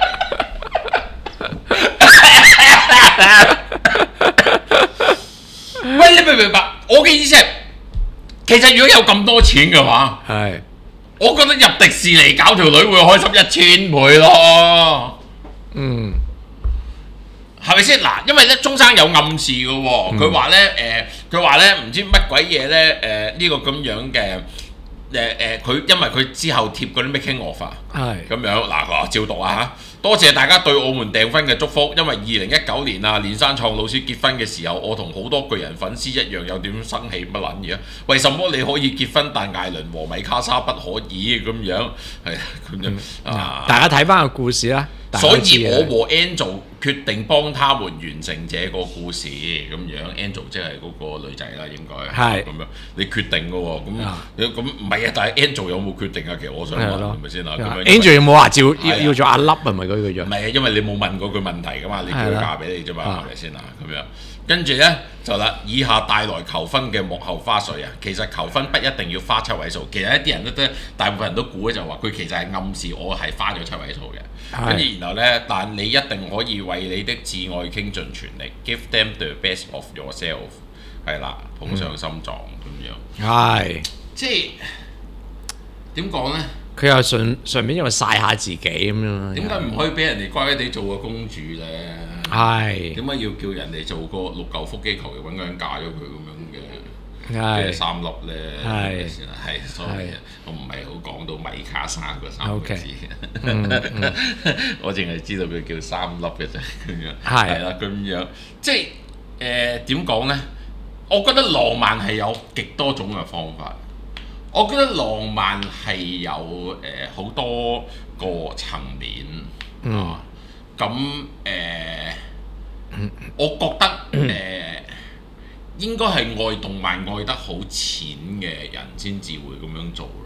喂，你明唔明白？我嘅意思係，其實如果有咁多錢嘅話，係，我覺得入迪士尼搞條女會開心一千倍咯。嗯，係咪先？嗱，因為咧，中生有暗示嘅喎，佢話咧，誒，佢話咧，唔知乜鬼嘢咧，誒，呢個咁樣嘅，誒誒，佢因為佢之後貼嗰啲 making of 啊，係咁樣，嗱，我照讀啊嚇。多謝大家對澳門訂婚嘅祝福，因為二零一九年啊，連山創老師結婚嘅時候，我同好多巨人粉絲一樣有點生氣，乜撚嘢？為什麼你可以結婚，但艾倫和米卡莎不可以咁樣？係咁樣啊！大家睇翻個故事啦。所以我和 Angel 決定幫他們完成這個故事咁樣 ，Angel 即係嗰個女仔啦，應該係咁樣。你決定嘅喎，咁咁唔係啊？但係 Angel 有冇決定啊？其實我想問係咪先啊？Angel 有冇話照要要做阿粒係咪嗰個樣？唔係啊，因為你冇問過佢問題㗎嘛，你叫佢嫁俾你啫嘛，係咪先啊？咁樣。跟住咧就啦，以下帶來求婚嘅幕後花絮啊！其實求婚不一定要花七位數，其實一啲人都都大部分人都估咧就話佢其實係暗示我係花咗七位數嘅。跟住然後咧，但你一定可以為你的摯愛傾盡全力 ，give them the best of yourself， 係啦，捧上心臟咁樣。係，即係點講咧？佢又順順便又曬下自己咁樣。點解唔可以俾人哋乖乖地做個公主咧？係。點解要叫人哋做個六嚿腹肌求其揾個人嫁咗佢咁樣嘅？係。三粒咧。係。係。sorry，我唔係好講到米卡莎嗰三個字。我淨係知道佢叫三粒嘅啫，咁樣。係。係啦，咁樣即係誒點講呢？我覺得浪漫係有極多種嘅方法。我覺得浪漫係有誒好、呃、多個層面。嗯。咁誒、呃，我覺得誒、呃、應該係愛動漫愛得好淺嘅人先至會咁樣做咯。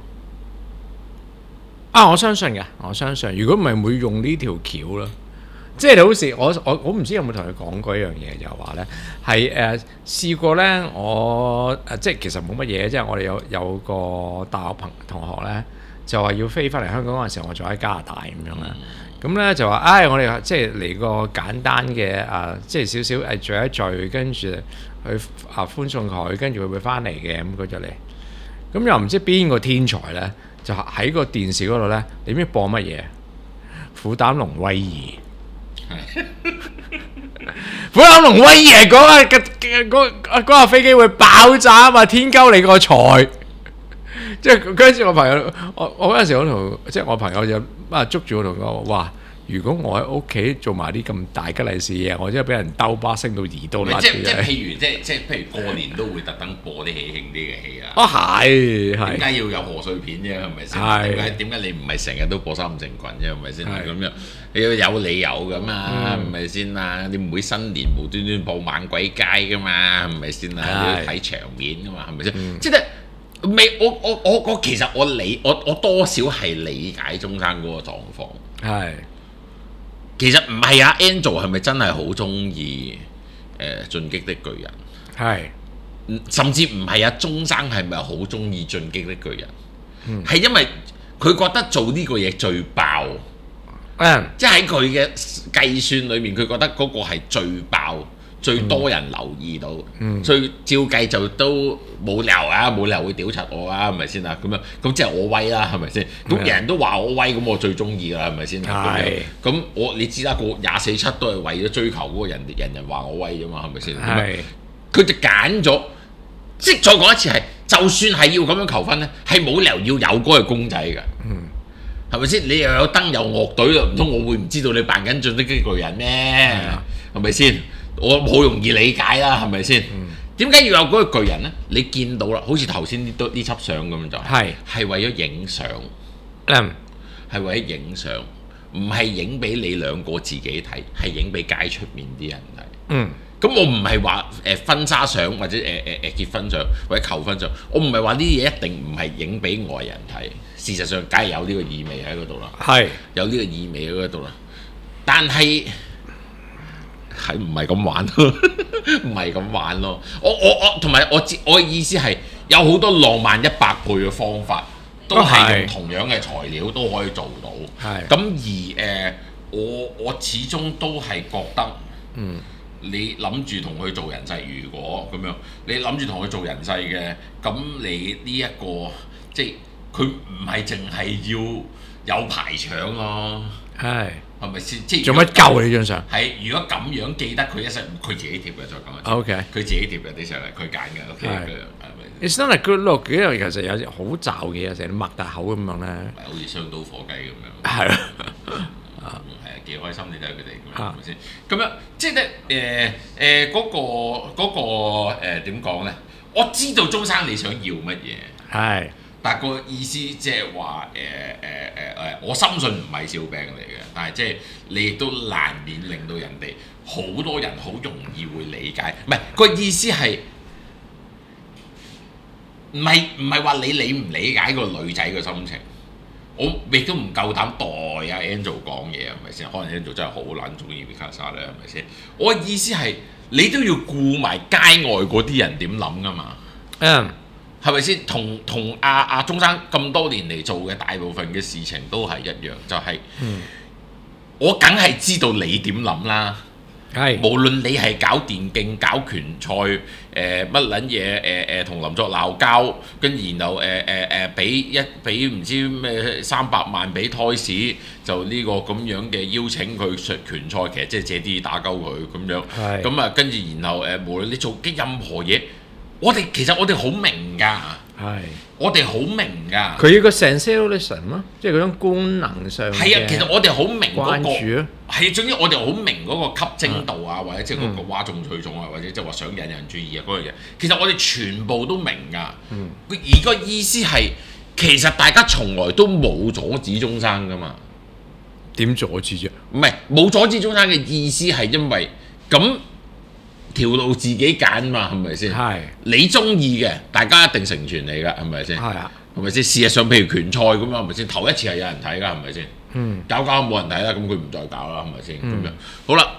啊！我相信嘅，我相信。如果唔係會用呢條橋啦，即係好似我我我唔知有冇同佢講過一樣嘢，就係話咧係誒試過咧，我誒即係其實冇乜嘢，即係我哋有有個大學朋同學咧，就話要飛翻嚟香港嗰陣時候，我仲喺加拿大咁樣啦。咁咧就話，唉、哎，我哋即係嚟個簡單嘅啊，即係少少誒聚一聚，跟住去啊歡送佢，跟住佢會翻嚟嘅咁佢就嚟。咁又唔知邊個天才咧？就喺個電視嗰度咧，你知播乜嘢？虎膽龍威二，虎膽龍威二係講啊嗰嗰嗰架飛機會爆炸啊嘛，天鳩你個財！即係嗰陣時我朋友，我我嗰陣時我同即係我朋友就啊捉住我同我話：如果我喺屋企做埋啲咁大吉利是嘢，我真係俾人兜巴升到耳都甩嘅。 即即譬如即即譬如過年都會特登播啲喜慶啲嘅戲啊。 哦係係。 點解要有賀歲片啫？係咪先？點解點解你唔係成日都播三五成群啫？係咪先？咁樣你要有理由噶嘛？係咪先啊？你唔會新年無端端播猛鬼街噶嘛？係咪先啊？你要睇場面噶嘛？係咪先？即係未我我我我其實我理我我多少係理解中山嗰個狀況。 係。 其實唔係啊 ，Angel 係咪真係好中意誒進擊的巨人？ 係， 甚至唔係啊，中生係咪好中意進擊的巨人？係、嗯、因為佢覺得做呢個嘢最爆，嗯，即係喺佢嘅計算裏面，佢覺得嗰個係最爆。最多人留意到，嗯、最照計就都冇理由啊，冇理由會屌柒我啊，係咪先啊？咁樣咁即係我威啦，係咪先？咁人人都話我威，咁我最中意啦，係咪先？係。咁我你知啦，個廿四七都係為咗追求嗰個人，人人話我威啫嘛，係咪先？係。佢就揀咗，即係再講一次係，就算係要咁樣求婚咧，係冇理由要有嗰個公仔㗎。嗯。係咪先？你又有燈有樂隊啦，唔通我會唔知道你扮緊進擊的巨人咩？係咪先？我好容易理解啦，係咪先？點解、嗯、要有嗰個巨人呢？你見到啦，好似頭先呢呢輯相咁就係、是，係為咗影相，係、嗯、為咗影相，唔係影俾你兩個自己睇，係影俾街出面啲人睇。嗯，咁我唔係話誒婚紗相或者誒誒誒結婚相或者求婚相，我唔係話呢啲嘢一定唔係影俾外人睇。事實上，梗係有呢個意味喺嗰度啦，係有呢個意味喺嗰度啦，但係。係唔係咁玩咯？唔係咁玩咯。我我我同埋我我嘅意思係有好多浪漫一百倍嘅方法，都係用同樣嘅材料都可以做到。係咁而誒、呃，我我始終都係覺得，嗯，你諗住同佢做人世，如果咁樣，你諗住同佢做人世嘅，咁你呢、這、一個即係佢唔係淨係要有排場咯。係。係咪先？即係做乜鳩啊？呢張相係如果咁樣記得佢一世，佢自己貼嘅再講一次。O K，佢自己貼嘅啲上嚟，佢揀嘅。O K，係咪 ？It's not a good look，因為其實有啲好罩嘅嘢，成日擘大口咁樣咧。係好似雙刀火雞咁樣。係啊，係啊，幾開心你睇佢哋咁樣，係咪先？咁樣即係咧誒誒嗰個嗰個誒點講咧？我知道中山你想要乜嘢。係。但係個意思即係話誒誒誒誒，我深信唔係笑柄嚟嘅，但係即係你亦都難免令到人哋好多人好容易會理解，唔係個意思係唔係唔係話你理唔理解個女仔嘅心情？我亦都唔夠膽代阿 Angel 講嘢，係咪先？可能 Angel 真係好撚中意 Mikasa 咧，係咪先？我嘅意思係你都要顧埋街外嗰啲人點諗㗎嘛？嗯。係咪先？同同阿阿中山咁多年嚟做嘅大部分嘅事情都係一樣，就係、是嗯、我梗係知道你點諗啦。係，無論你係搞電競、搞拳賽，誒乜撚嘢，誒誒同林作鬧交，跟然後誒誒誒俾一俾唔知咩三百萬俾胎士，就呢個咁樣嘅邀請佢出拳賽，其實即係借啲打鳩佢咁樣。係，咁啊跟住然後誒、呃，無論你做嘅任何嘢。我哋其實我哋好明㗎， 係我哋好明㗎。 佢要個 sensation 咯，即係嗰種功能上係啊，其實我哋好明嗰、 關注個啊。 係，總之我哋好明嗰個吸睛度啊，或者即係嗰個嘩眾取寵啊，或者即係話想引人注意啊嗰樣嘢。其實我哋全部都明㗎。 嗯。 而個意思係，其實大家從來都冇阻止中山㗎嘛。 點阻止啫？ 唔係冇阻止中山嘅意思係因為咁條路自己揀嘛，係咪先？ 係。 你中意嘅，大家一定成全你㗎，係咪先？ 係啊。 係咪先？事實上，譬如拳賽咁樣，係咪先？頭一次係有人睇㗎，係咪先？ 嗯。 搞搞冇人睇啦，咁佢唔再搞啦，係咪先？咁樣好啦。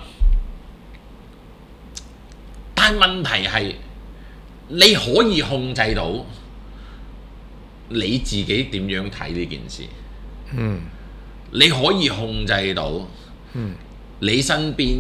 但係問題係，你可以控制到你自己點樣睇呢件事。 嗯。 你可以控制到， 嗯， 你身邊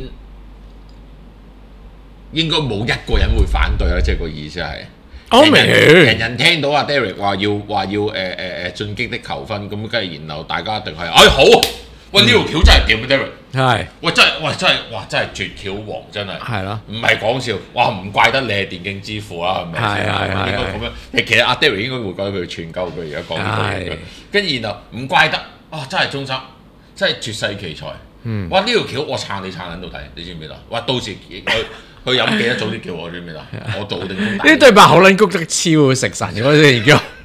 應該冇一個人會反對啦，即係個意思係。 我明。 人人聽到阿 Derek 話要話要誒誒誒進擊的求婚，咁跟住然後大家一定係，哎好，喂呢條橋真係掂啊 Derek。係。喂真係，喂真係，哇真係絕橋王真係。係咯。唔係講笑，哇唔怪得你係電競之父啦，係咪？係係係。應該咁樣，其實阿 Derek 應該會覺得佢串鳩佢而家講呢句嘢，跟住然後唔怪得。哇！真係中心，真係絕世奇才。嗯。哇！呢條橋我撐你撐緊到睇，你知唔知道？哇！到時去去飲幾多早啲叫我知唔知道？我做定呢啲對白好撚谷得超食神嗰啲而家。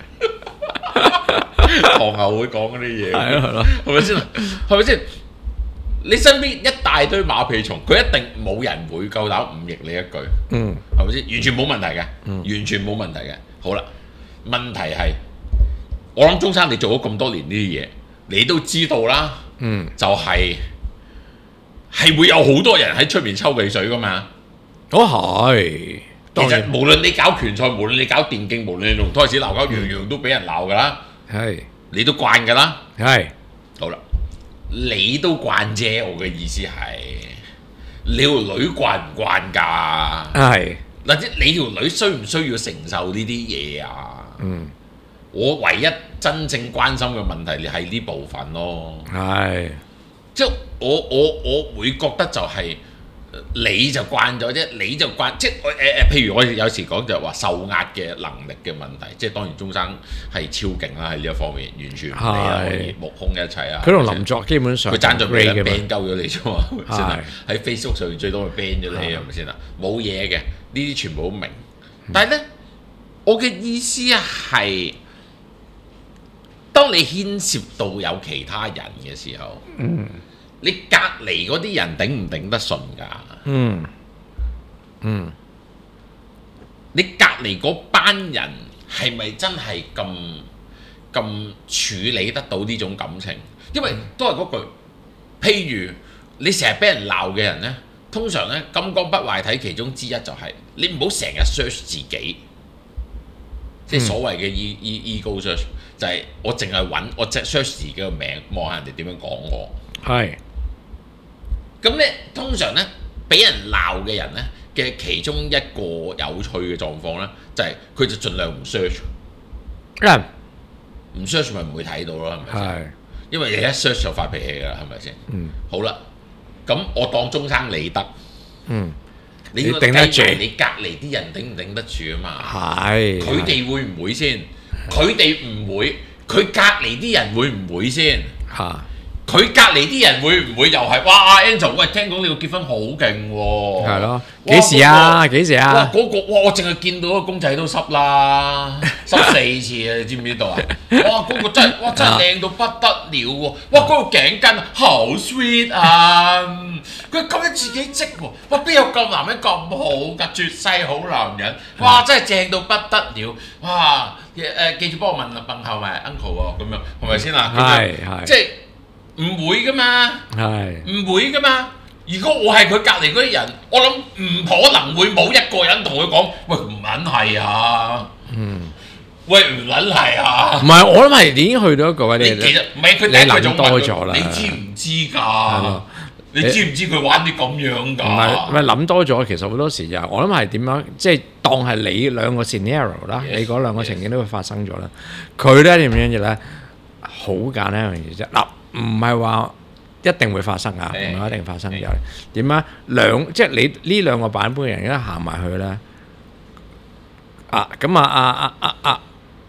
唐牛會講嗰啲嘢。係咯係咯， 係咪先？係咪先？你身邊一大堆馬屁蟲，佢一定冇人會夠膽忤逆你一句。嗯。係咪先？完全冇問題嘅。嗯。完全冇問題嘅。好啦，問題係我諗中山你做咗咁多年呢啲嘢。你都知道啦，嗯，就係、係、係會有好多人喺出面抽鼻水噶嘛。哦係，其實無論你搞拳賽，無論你搞電競，無論你同胎子鬧交，樣樣都俾人鬧噶啦。係，你都慣噶啦。係，好啦，你都慣啫。我嘅意思係，你條女慣唔慣㗎？係，嗱即你條女需唔需要承受呢啲嘢啊？嗯。我唯一真正關心嘅問題，你係呢部分咯。係，即係我我我會覺得就係、是、你就慣咗啫，你就慣即係誒誒，譬如我有時講就係話受壓嘅能力嘅問題，即係當然中山係超勁啦喺呢一方面，完全唔理啊，可以目空一切啊。佢同林作基本上佢爭咗俾人 ban 鳩咗你啫嘛，係咪先啊？喺 Facebook 上面最多係 ban 咗你係咪先啊？冇嘢嘅，呢啲全部都明。但係咧，我嘅意思係。當你牽涉到有其他人嘅時候，嗯、你隔離嗰啲人頂唔頂得順㗎？嗯嗯，你隔離嗰班人係咪真係咁咁處理得到呢種感情？因為都係嗰句，譬如你成日俾人鬧嘅人呢，通常呢金剛不壞體其中之一就係、是、你唔好成日 search 自己，即係所謂嘅 e e ego search。就係我淨係揾我即 search 自己個名，望下人哋點樣講我。係。咁咧，通常咧，俾人鬧嘅人咧嘅其中一個有趣嘅狀況咧，就係、是、佢就盡量唔 search。嗯。唔 search 咪唔會睇到咯，係咪先？係。因為你一 search 就發脾氣㗎啦，係咪先？嗯。好啦，咁我當中山理得。嗯。你要頂得住，你隔離啲人頂唔頂得住啊嘛？係。佢哋會唔會先？佢哋唔會，佢隔離啲人會唔會先？嚇！佢隔離啲人會唔會又係？哇 Angel， 喂，聽講你個結婚好勁喎！係咯，幾時啊？幾時啊？哇！嗰個哇，我淨係見到個公仔都濕啦，濕四次啊！你知唔知道啊？哇！嗰個真係哇，真係靚到不得了喎！哇！嗰個頸巾好 sweet 啊！佢咁樣自己織喎！哇！邊有咁男人咁好㗎？絕世好男人！哇！真係正到不得了！哇！誒記住幫我問啊，問候埋 uncle 喎，咁樣係咪先啊？係係，即係唔會噶嘛，係唔會噶嘛。如果我係佢隔離嗰啲人，我諗唔可能會冇一個人同佢講，喂唔撚係啊，嗯，喂唔撚係啊。唔係，我諗係已經去到一個位，你其實唔係佢，你諗多咗啦。你知唔知㗎？你知唔知佢玩啲咁樣㗎？唔係唔係諗多咗，其實好多時就我諗係點樣，即係當係你兩個 scenario 啦， yes, 你嗰兩個情景都會發生咗啦。佢咧點樣嘅咧？好簡單一樣嘢啫。嗱，唔係話一定會發生啊，唔係一定發生咗。點啊？兩即係你呢兩個版本嘅人一行埋去咧，啊咁啊啊啊啊啊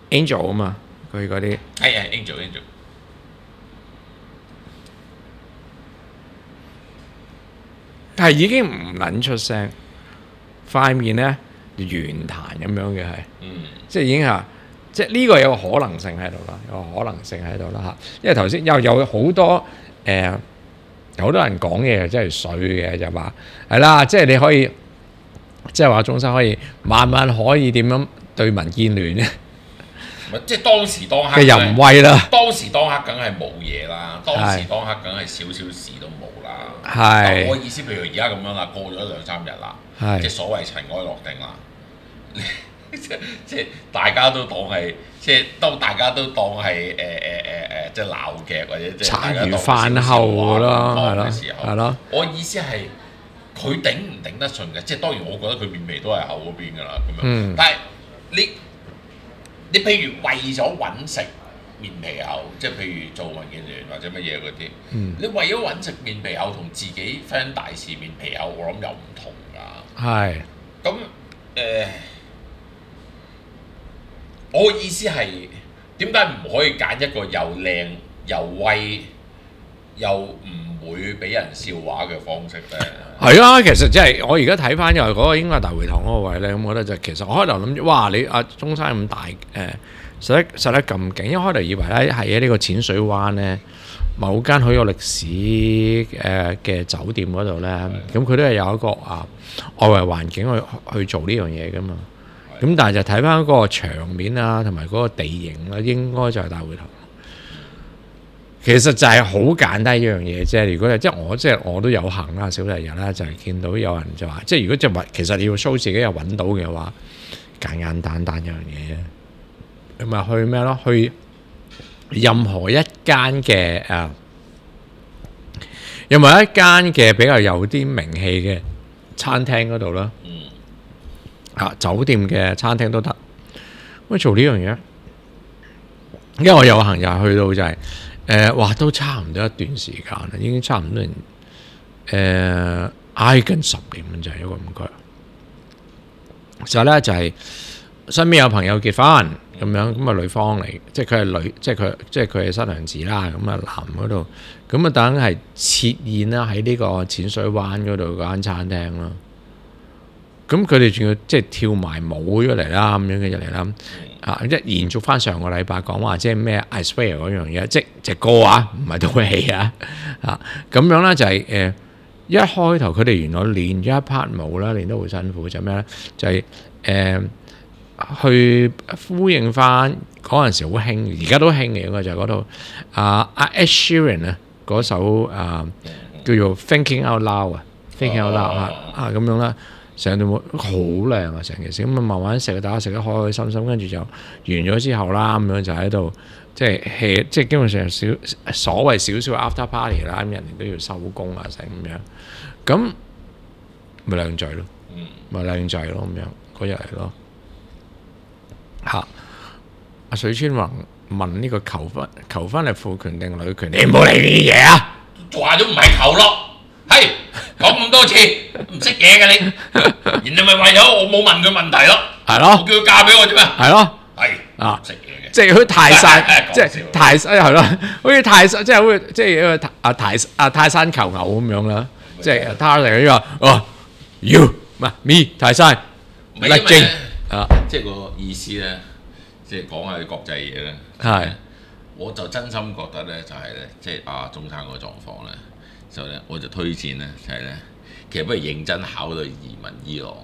Angel 啊嘛，佢嗰啲係係 Angel Angel。 係已經唔撚出聲，塊面咧圓彈咁樣嘅係， 嗯， 即係已經係，即係呢個有個可能性喺度啦，有個可能性喺度啦嚇。因為頭先又有好多誒，有好多人講嘢真係水嘅，就話係啦，即係你可以，即係話中山可以慢慢可以點樣對民建聯咧即係當時當刻嘅淫威啦， 當時當刻梗係冇嘢啦，當時當刻梗係少少事都冇啦。 係我意思，譬如而家咁樣啦，過咗兩三日啦， 係即係所謂塵埃落定啦。即即係大家都當係，即係都大家都當係誒誒誒誒，即係鬧劇或者即係大家茶餘當飯後啦，係咯嘅時候， 係咯。 我意思係佢頂唔頂得順嘅，即係當然我覺得佢面皮都係厚嗰邊㗎啦，咁樣。 嗯但係你你譬如為咗揾食面皮厚，即係譬如做民建聯或者乜嘢嗰啲， 嗯你為咗揾食面皮厚，同自己 friend 大事面皮厚，我諗又唔同㗎。 係咁誒。呃我意思係點解唔可以揀一個又靚又威又唔會俾人笑話嘅方式咧？ 係啊，其實即係我而家睇翻又係嗰個應該係大會堂嗰個位咧，咁我覺得就其實我開頭諗住，哇！你阿中山咁大誒，實得實得咁勁，一開頭以為咧係喺呢個淺水灣咧某間好有歷史誒嘅酒店嗰度咧，咁佢都係有一個啊外圍環境去去做呢樣嘢噶嘛。咁但係就睇翻嗰個場面啊，同埋嗰個地形啦，應該就係大會堂。其實就係好簡單一樣嘢啫。如果你即係我即係我都有幸啦，小弟日啦，就係見到有人就話，即係如果即係揾，其實你要 show 自己又揾到嘅話，簡簡單單一樣嘢。你咪去咩咯？去任何一間嘅誒，任何一間嘅比較有啲名氣嘅餐廳嗰度啦。啊！酒店嘅餐廳都得，咁做呢樣嘢，因為我有幸又去到就係、是、誒、呃，哇！都差唔多一段時間啦，已經差唔多誒挨近十年就係一個唔該。就咧就係、是、身邊有朋友結婚咁樣，咁啊女方嚟，即係佢係女，即係佢即係佢係新娘子啦。咁啊男嗰度，咁啊等係設宴啦喺呢個淺水灣嗰度嗰間餐廳啦。咁佢哋仲要即係跳埋舞咗嚟啦，咁樣嘅入嚟啦，啊！一延續翻上個禮拜講話，即係咩 I swear 嗰樣嘢，即係隻歌啊，唔係套戲啊，啊咁樣咧就係、是、誒、呃、一開頭佢哋原來練咗一 part 舞啦，練得好辛苦，就咩、是、咧？就係、是、誒、呃、去呼應翻嗰陣時好興，而家都興嘅就係嗰度啊阿 Ed Sheeran 啊嗰首啊叫做 Thinking Out Loud 啊 Thinking Out Loud 啊啊咁樣啦。成段舞好靚啊！成件事咁啊，慢慢食，大家食得開開心心，跟住就完咗之後啦，咁樣就喺度即係 hea，即係基本上少所謂少少 after party 啦，咁人哋都要收工啊，成咁樣，咁咪靚仔咯，咪靚仔咯咁樣嗰日嚟咯嚇。阿水川宏問呢個求婚求婚係父權定女權？你唔好理呢啲嘢啊！ 話咗唔係求咯，係講咁多次唔識嘢嘅你，人哋咪為咗我冇問佢問題咯， 係咯， 我叫佢嫁俾我啫嘛， 係咯， 係啊， 識嘢嘅， 即係好似泰山，即係泰山係咯，好似泰山，即係好似即係一個啊泰啊泰山求偶咁樣啦，即係他嚟呢個哦 you 唔係 me 泰山力勁啊， 即係個意思咧，即係講下啲國際嘢咧， 係， 我就真心覺得咧就係咧，即係啊中山個狀況咧。就咧，我就推薦咧，就係咧，其實不如認真考慮移民伊朗。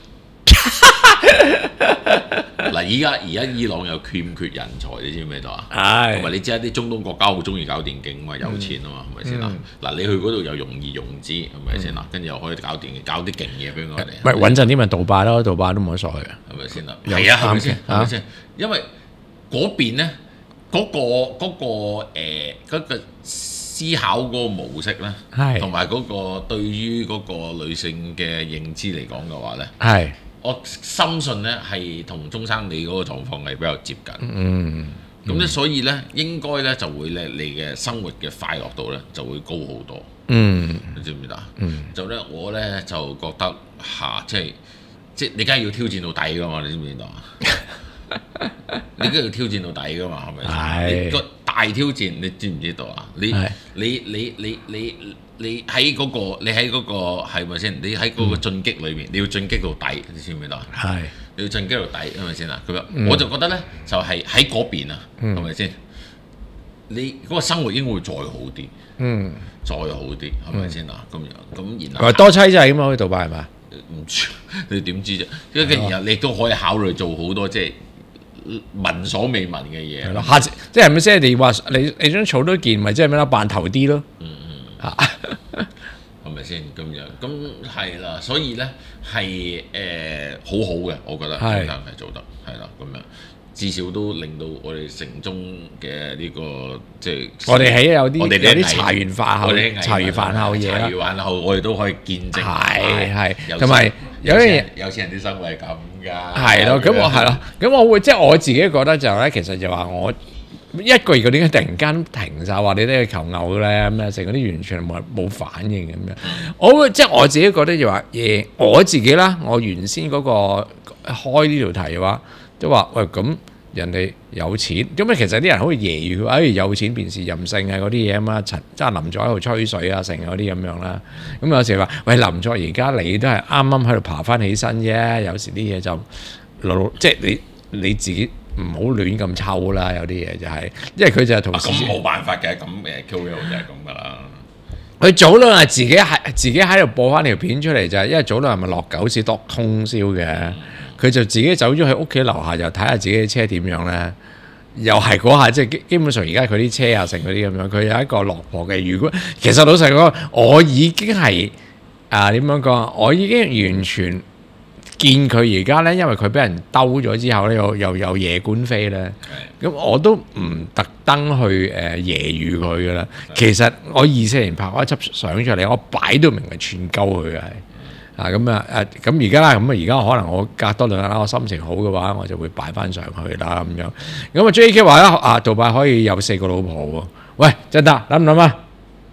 嗱，依家而家伊朗又欠缺人才，你知唔知道啊？係。同埋你知一啲中東國家好中意搞電競嘛，有錢啊嘛，係咪先啊？嗱，你去嗰度又容易融資，係咪先啊？跟住又可以搞電競，搞啲勁嘢俾我哋。 唔係穩陣啲咪杜拜咯，杜拜都冇乜所謂嘅， 係咪先啊？係啊，係咪先？係咪先？因為嗰邊咧，嗰個嗰個誒嗰個。思考嗰個模式咧，同埋嗰個對於嗰個女性嘅認知嚟講嘅話咧，係我深信咧係同中山你嗰個狀況係比較接近。嗯，咁咧所以咧應該咧就會咧你嘅生活嘅快樂度咧就會高好多。嗯，你知唔知道？嗯，就咧我咧就覺得嚇，即係即係你梗係要挑戰到底㗎嘛？你知唔知道啊？ 你都要挑戰到底噶嘛，係咪？ 係你個大挑戰，你知唔知道啊？你係你你你你你喺嗰個你喺嗰個係咪先？你喺嗰個進擊裏面，你要進擊到底，你知唔知道啊？ 係你要進擊到底，係咪先啊？咁樣我就覺得咧，就係喺嗰邊啊，係咪先？你嗰個生活應該會再好啲， 嗯， 再好啲，係咪先啊？咁樣咁然後喂多妻制咁嘛，去杜拜係嘛？ 唔知你點知啫？跟住然後你都可以考慮做好多即係聞所未聞嘅嘢。 係咯，下次即係咪先？你話你你想儲多件，咪即係咩啦？扮頭啲咯。 嗯嗯。 嚇， 係咪先咁樣？咁係啦，所以咧係誒好好嘅，我覺得中山係做得係啦，咁樣至少都令到我哋城中嘅呢個即係我哋起有啲我哋有啲茶餘飯後我哋啲茶餘飯後嘢啦茶餘。飯後我哋都可以見證。 係係有同埋有樣嘢。 有錢人啲生活係咁㗎。 係咯，咁我係咯，咁我會即係我自己覺得就咧，其實就話我一個月嗰啲突然間停晒，話你都要求偶咧咩成嗰啲完全冇冇反應咁樣。我會即係我自己覺得就話，誒我自己啦，我原先嗰個開呢條題嘅話，都話喂咁人哋有錢，咁啊其實啲人好似揶揄佢，誒有錢便是任性啊嗰啲嘢啊嘛，陳即係林作喺度吹水啊成嗰啲咁樣啦。咁有時話喂林作而家你都係啱啱喺度爬翻起身啫，有時啲嘢就老即係你你自己。唔好亂咁抽啦，有啲嘢就係、是，因為佢就係同咁冇辦法嘅，咁誒 Q L 就係咁噶啦。 佢早兩日自己喺自己喺度播翻條片出嚟就係，因為早兩日咪落狗屎多通宵嘅，佢、嗯、就自己走咗去屋企樓下，就睇下自己嘅車點樣咧。又係嗰下，即係基基本上而家佢啲車啊，成嗰啲咁樣，佢有一個落魄嘅。如果其實老實講，我已經係啊點樣講，我已經完全。見佢而家咧，因為佢俾人兜咗之後咧，又又有夜官飛咧，咁我都唔特登去誒揶揄佢噶啦。其實我二四年拍嗰一輯相出嚟，我擺到明係串鳩佢嘅係啊咁啊誒咁而家啦，咁啊而家可能我隔多兩日啦，我心情好嘅話，我就會擺翻上去啦咁樣。咁啊 J K 話咧啊，杜拜可以有四個老婆喎。喂，真得諗唔諗啊？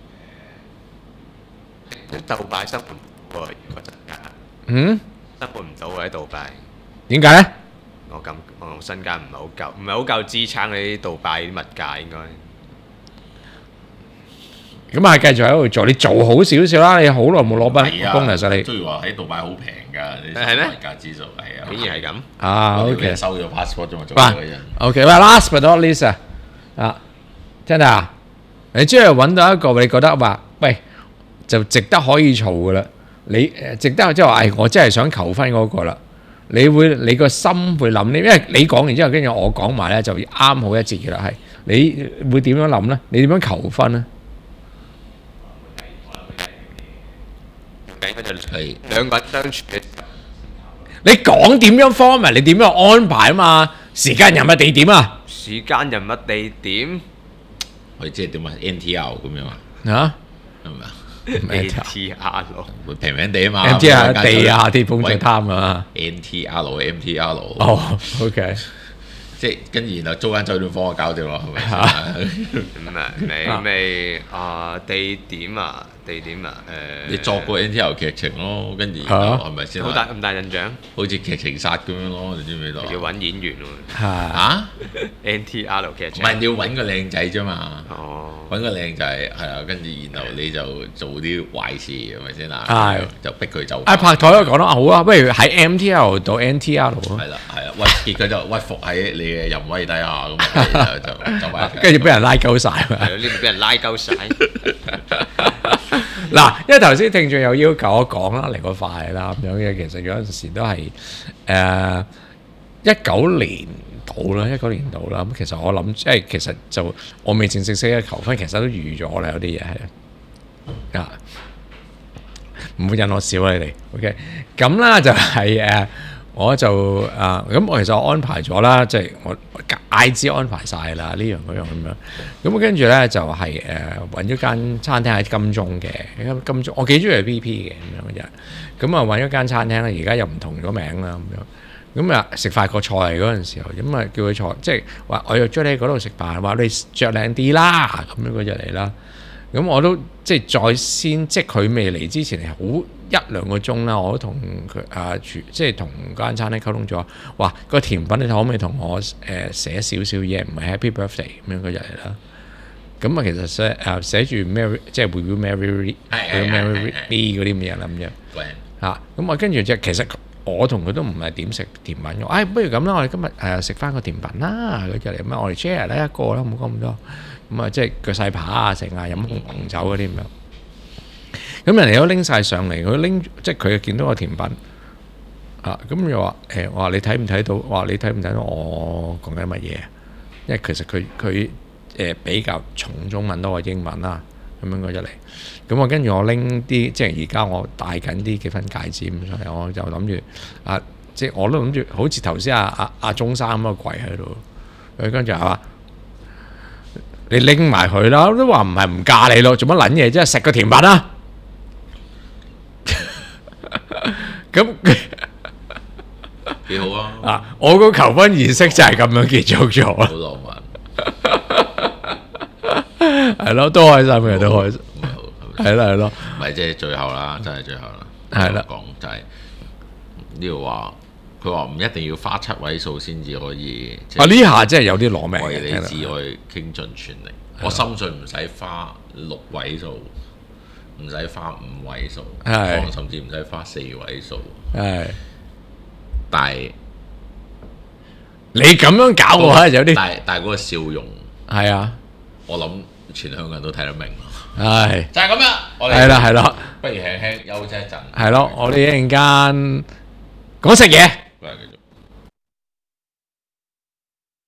杜拜生活喎，如果真㗎。 嗯？ 生活唔到喎喺杜拜， 點解咧？ 我咁我身家唔係好夠，唔係好夠支撐你啲杜拜啲物價應該。 咁啊，繼續喺度做，你做好少少啦。你好耐冇攞筆啊 bonus 你。 都要話喺杜拜好平㗎，你係咩？ 物價指數係啊， 竟然係咁。 啊，OK。 收咗 passport 啫嘛，做喂嗰人。 ，OK，喂，last but not least 啊，啊，聽到啊？你終於揾到一個你覺得話，喂，就值得可以嘈㗎啦。你誒值得即係話，誒我真係想求婚嗰個啦。你會你個心會諗呢？因為你講完之後，跟住我講埋咧，就啱好一節嘅啦。係你會點樣諗咧？你點樣求婚咧？ 係兩個人相處嘅。 你講點樣 format？你點樣安排啊嘛？時間、人物、地點啊？ 時間、人物、地點。 喂，即係點啊 ？N T R 咁樣啊？ 啊？ 係咪啊？ N T R 會平平地啊嘛 ，M T R 地啊，啲風水貪啊 ，N T R M T R 哦 ，OK， 即係跟住然後租間酒店房就搞掂咯，係咪？ 咁啊，你咪啊地點啊，地點啊，誒， 你作個 N T R 劇情咯，跟住然後係咪先？ 好大咁大印象， 好似劇情殺咁樣咯，你知唔知道？ 要揾演員喎。 嚇 N T R 劇情。 唔係你要揾個靚仔啫嘛。 哦。 揾個靚仔係啊，跟住然後你就做啲壞事係咪先啊？ 係就逼佢走。 啊拍台都講得好啊，不如喺 M T L 到 N T L 係啦係啊，屈結佢就屈服喺你嘅淫威底下咁，就就就埋。 跟住俾人拉鳩晒。 係咯，呢度俾人拉鳩晒。 嗱，因為頭先聽眾有要求我講啦，嚟個快啦咁樣嘅，其實嗰陣時都係誒一九年到啦，一九年到啦。咁其實我諗，即係其實就我未正式識嘅求婚，其實都預咗啦，有啲嘢係啊，唔好引我笑啊你哋。OK，咁啦就係誒，我就啊咁，我其實我安排咗啦，即係我大致安排晒啦，呢樣嗰樣咁樣。咁跟住咧就係誒揾咗間餐廳喺金鐘嘅，金鐘我幾中意 V P 嘅咁樣嘅啫。咁啊揾咗間餐廳咧，而家又唔同咗名啦咁樣。咁啊食法國菜嗰陣時候，咁啊叫佢坐，即係話我約咗你喺嗰度食飯，話你着靚啲啦，咁樣嗰隻嚟啦。咁我都即係再先，即係佢未嚟之前係好一兩個鐘啦，我都同佢啊廚，即係同嗰間餐廳溝通咗，話個甜品你可唔可以同我誒、呃、寫少少嘢，唔係 Happy Birthday 咁樣嗰日嚟啦。咁啊，其實寫誒寫住 Mary， 即係 Will you marry Will you marry me 嗰啲咁嘅嘢啦咁樣嚇。咁啊，跟住即係其實我同佢都唔係點食甜品嘅。唉，不如咁啦，我哋今日誒食翻個甜品啦嗰日嚟咁啊，我哋 share 咧一個啦，唔好講咁多。咁啊，即係腳細扒啊，成啊飲紅紅酒嗰啲咁樣。咁人哋都拎晒上嚟，佢拎即係佢見到個甜品啊，咁又話誒，我話你睇唔睇到？我話你睇唔睇到我講緊乜嘢？因為其實佢佢誒比較重中文多過英文啦，咁樣嗰日嚟。咁我跟住我拎啲，即係而家我戴緊啲結婚戒指咁上嚟，我就諗住啊，即係我都諗住好似頭先阿阿阿中山咁個櫃喺度，佢跟住係嘛？你拎埋佢啦，都話唔係唔嫁你咯，做乜撚嘢啫？食個甜品啦！咁幾好啊！ 啊，我個求婚儀式就係咁樣結束咗啦。 好浪漫， 係咯，都開心嘅，都開心。係咯係咯， 唔係即係最後啦，真係最後啦。 係啦， 講就係呢度話，佢話唔一定要花七位數先至可以。 啊呢下真係有啲攞命嘅。 為你至愛傾盡全力，我深信唔使花六位數。唔使花五位數，甚至唔使花四位數。係，但係你咁樣搞嘅話，有啲但係但係嗰個笑容係啊， 我諗全香港人都睇得明咯。 係就係咁樣，我哋係啦係啦， 不如輕輕休息一陣。 係咯，我哋一陣間講食嘢。 不如繼續。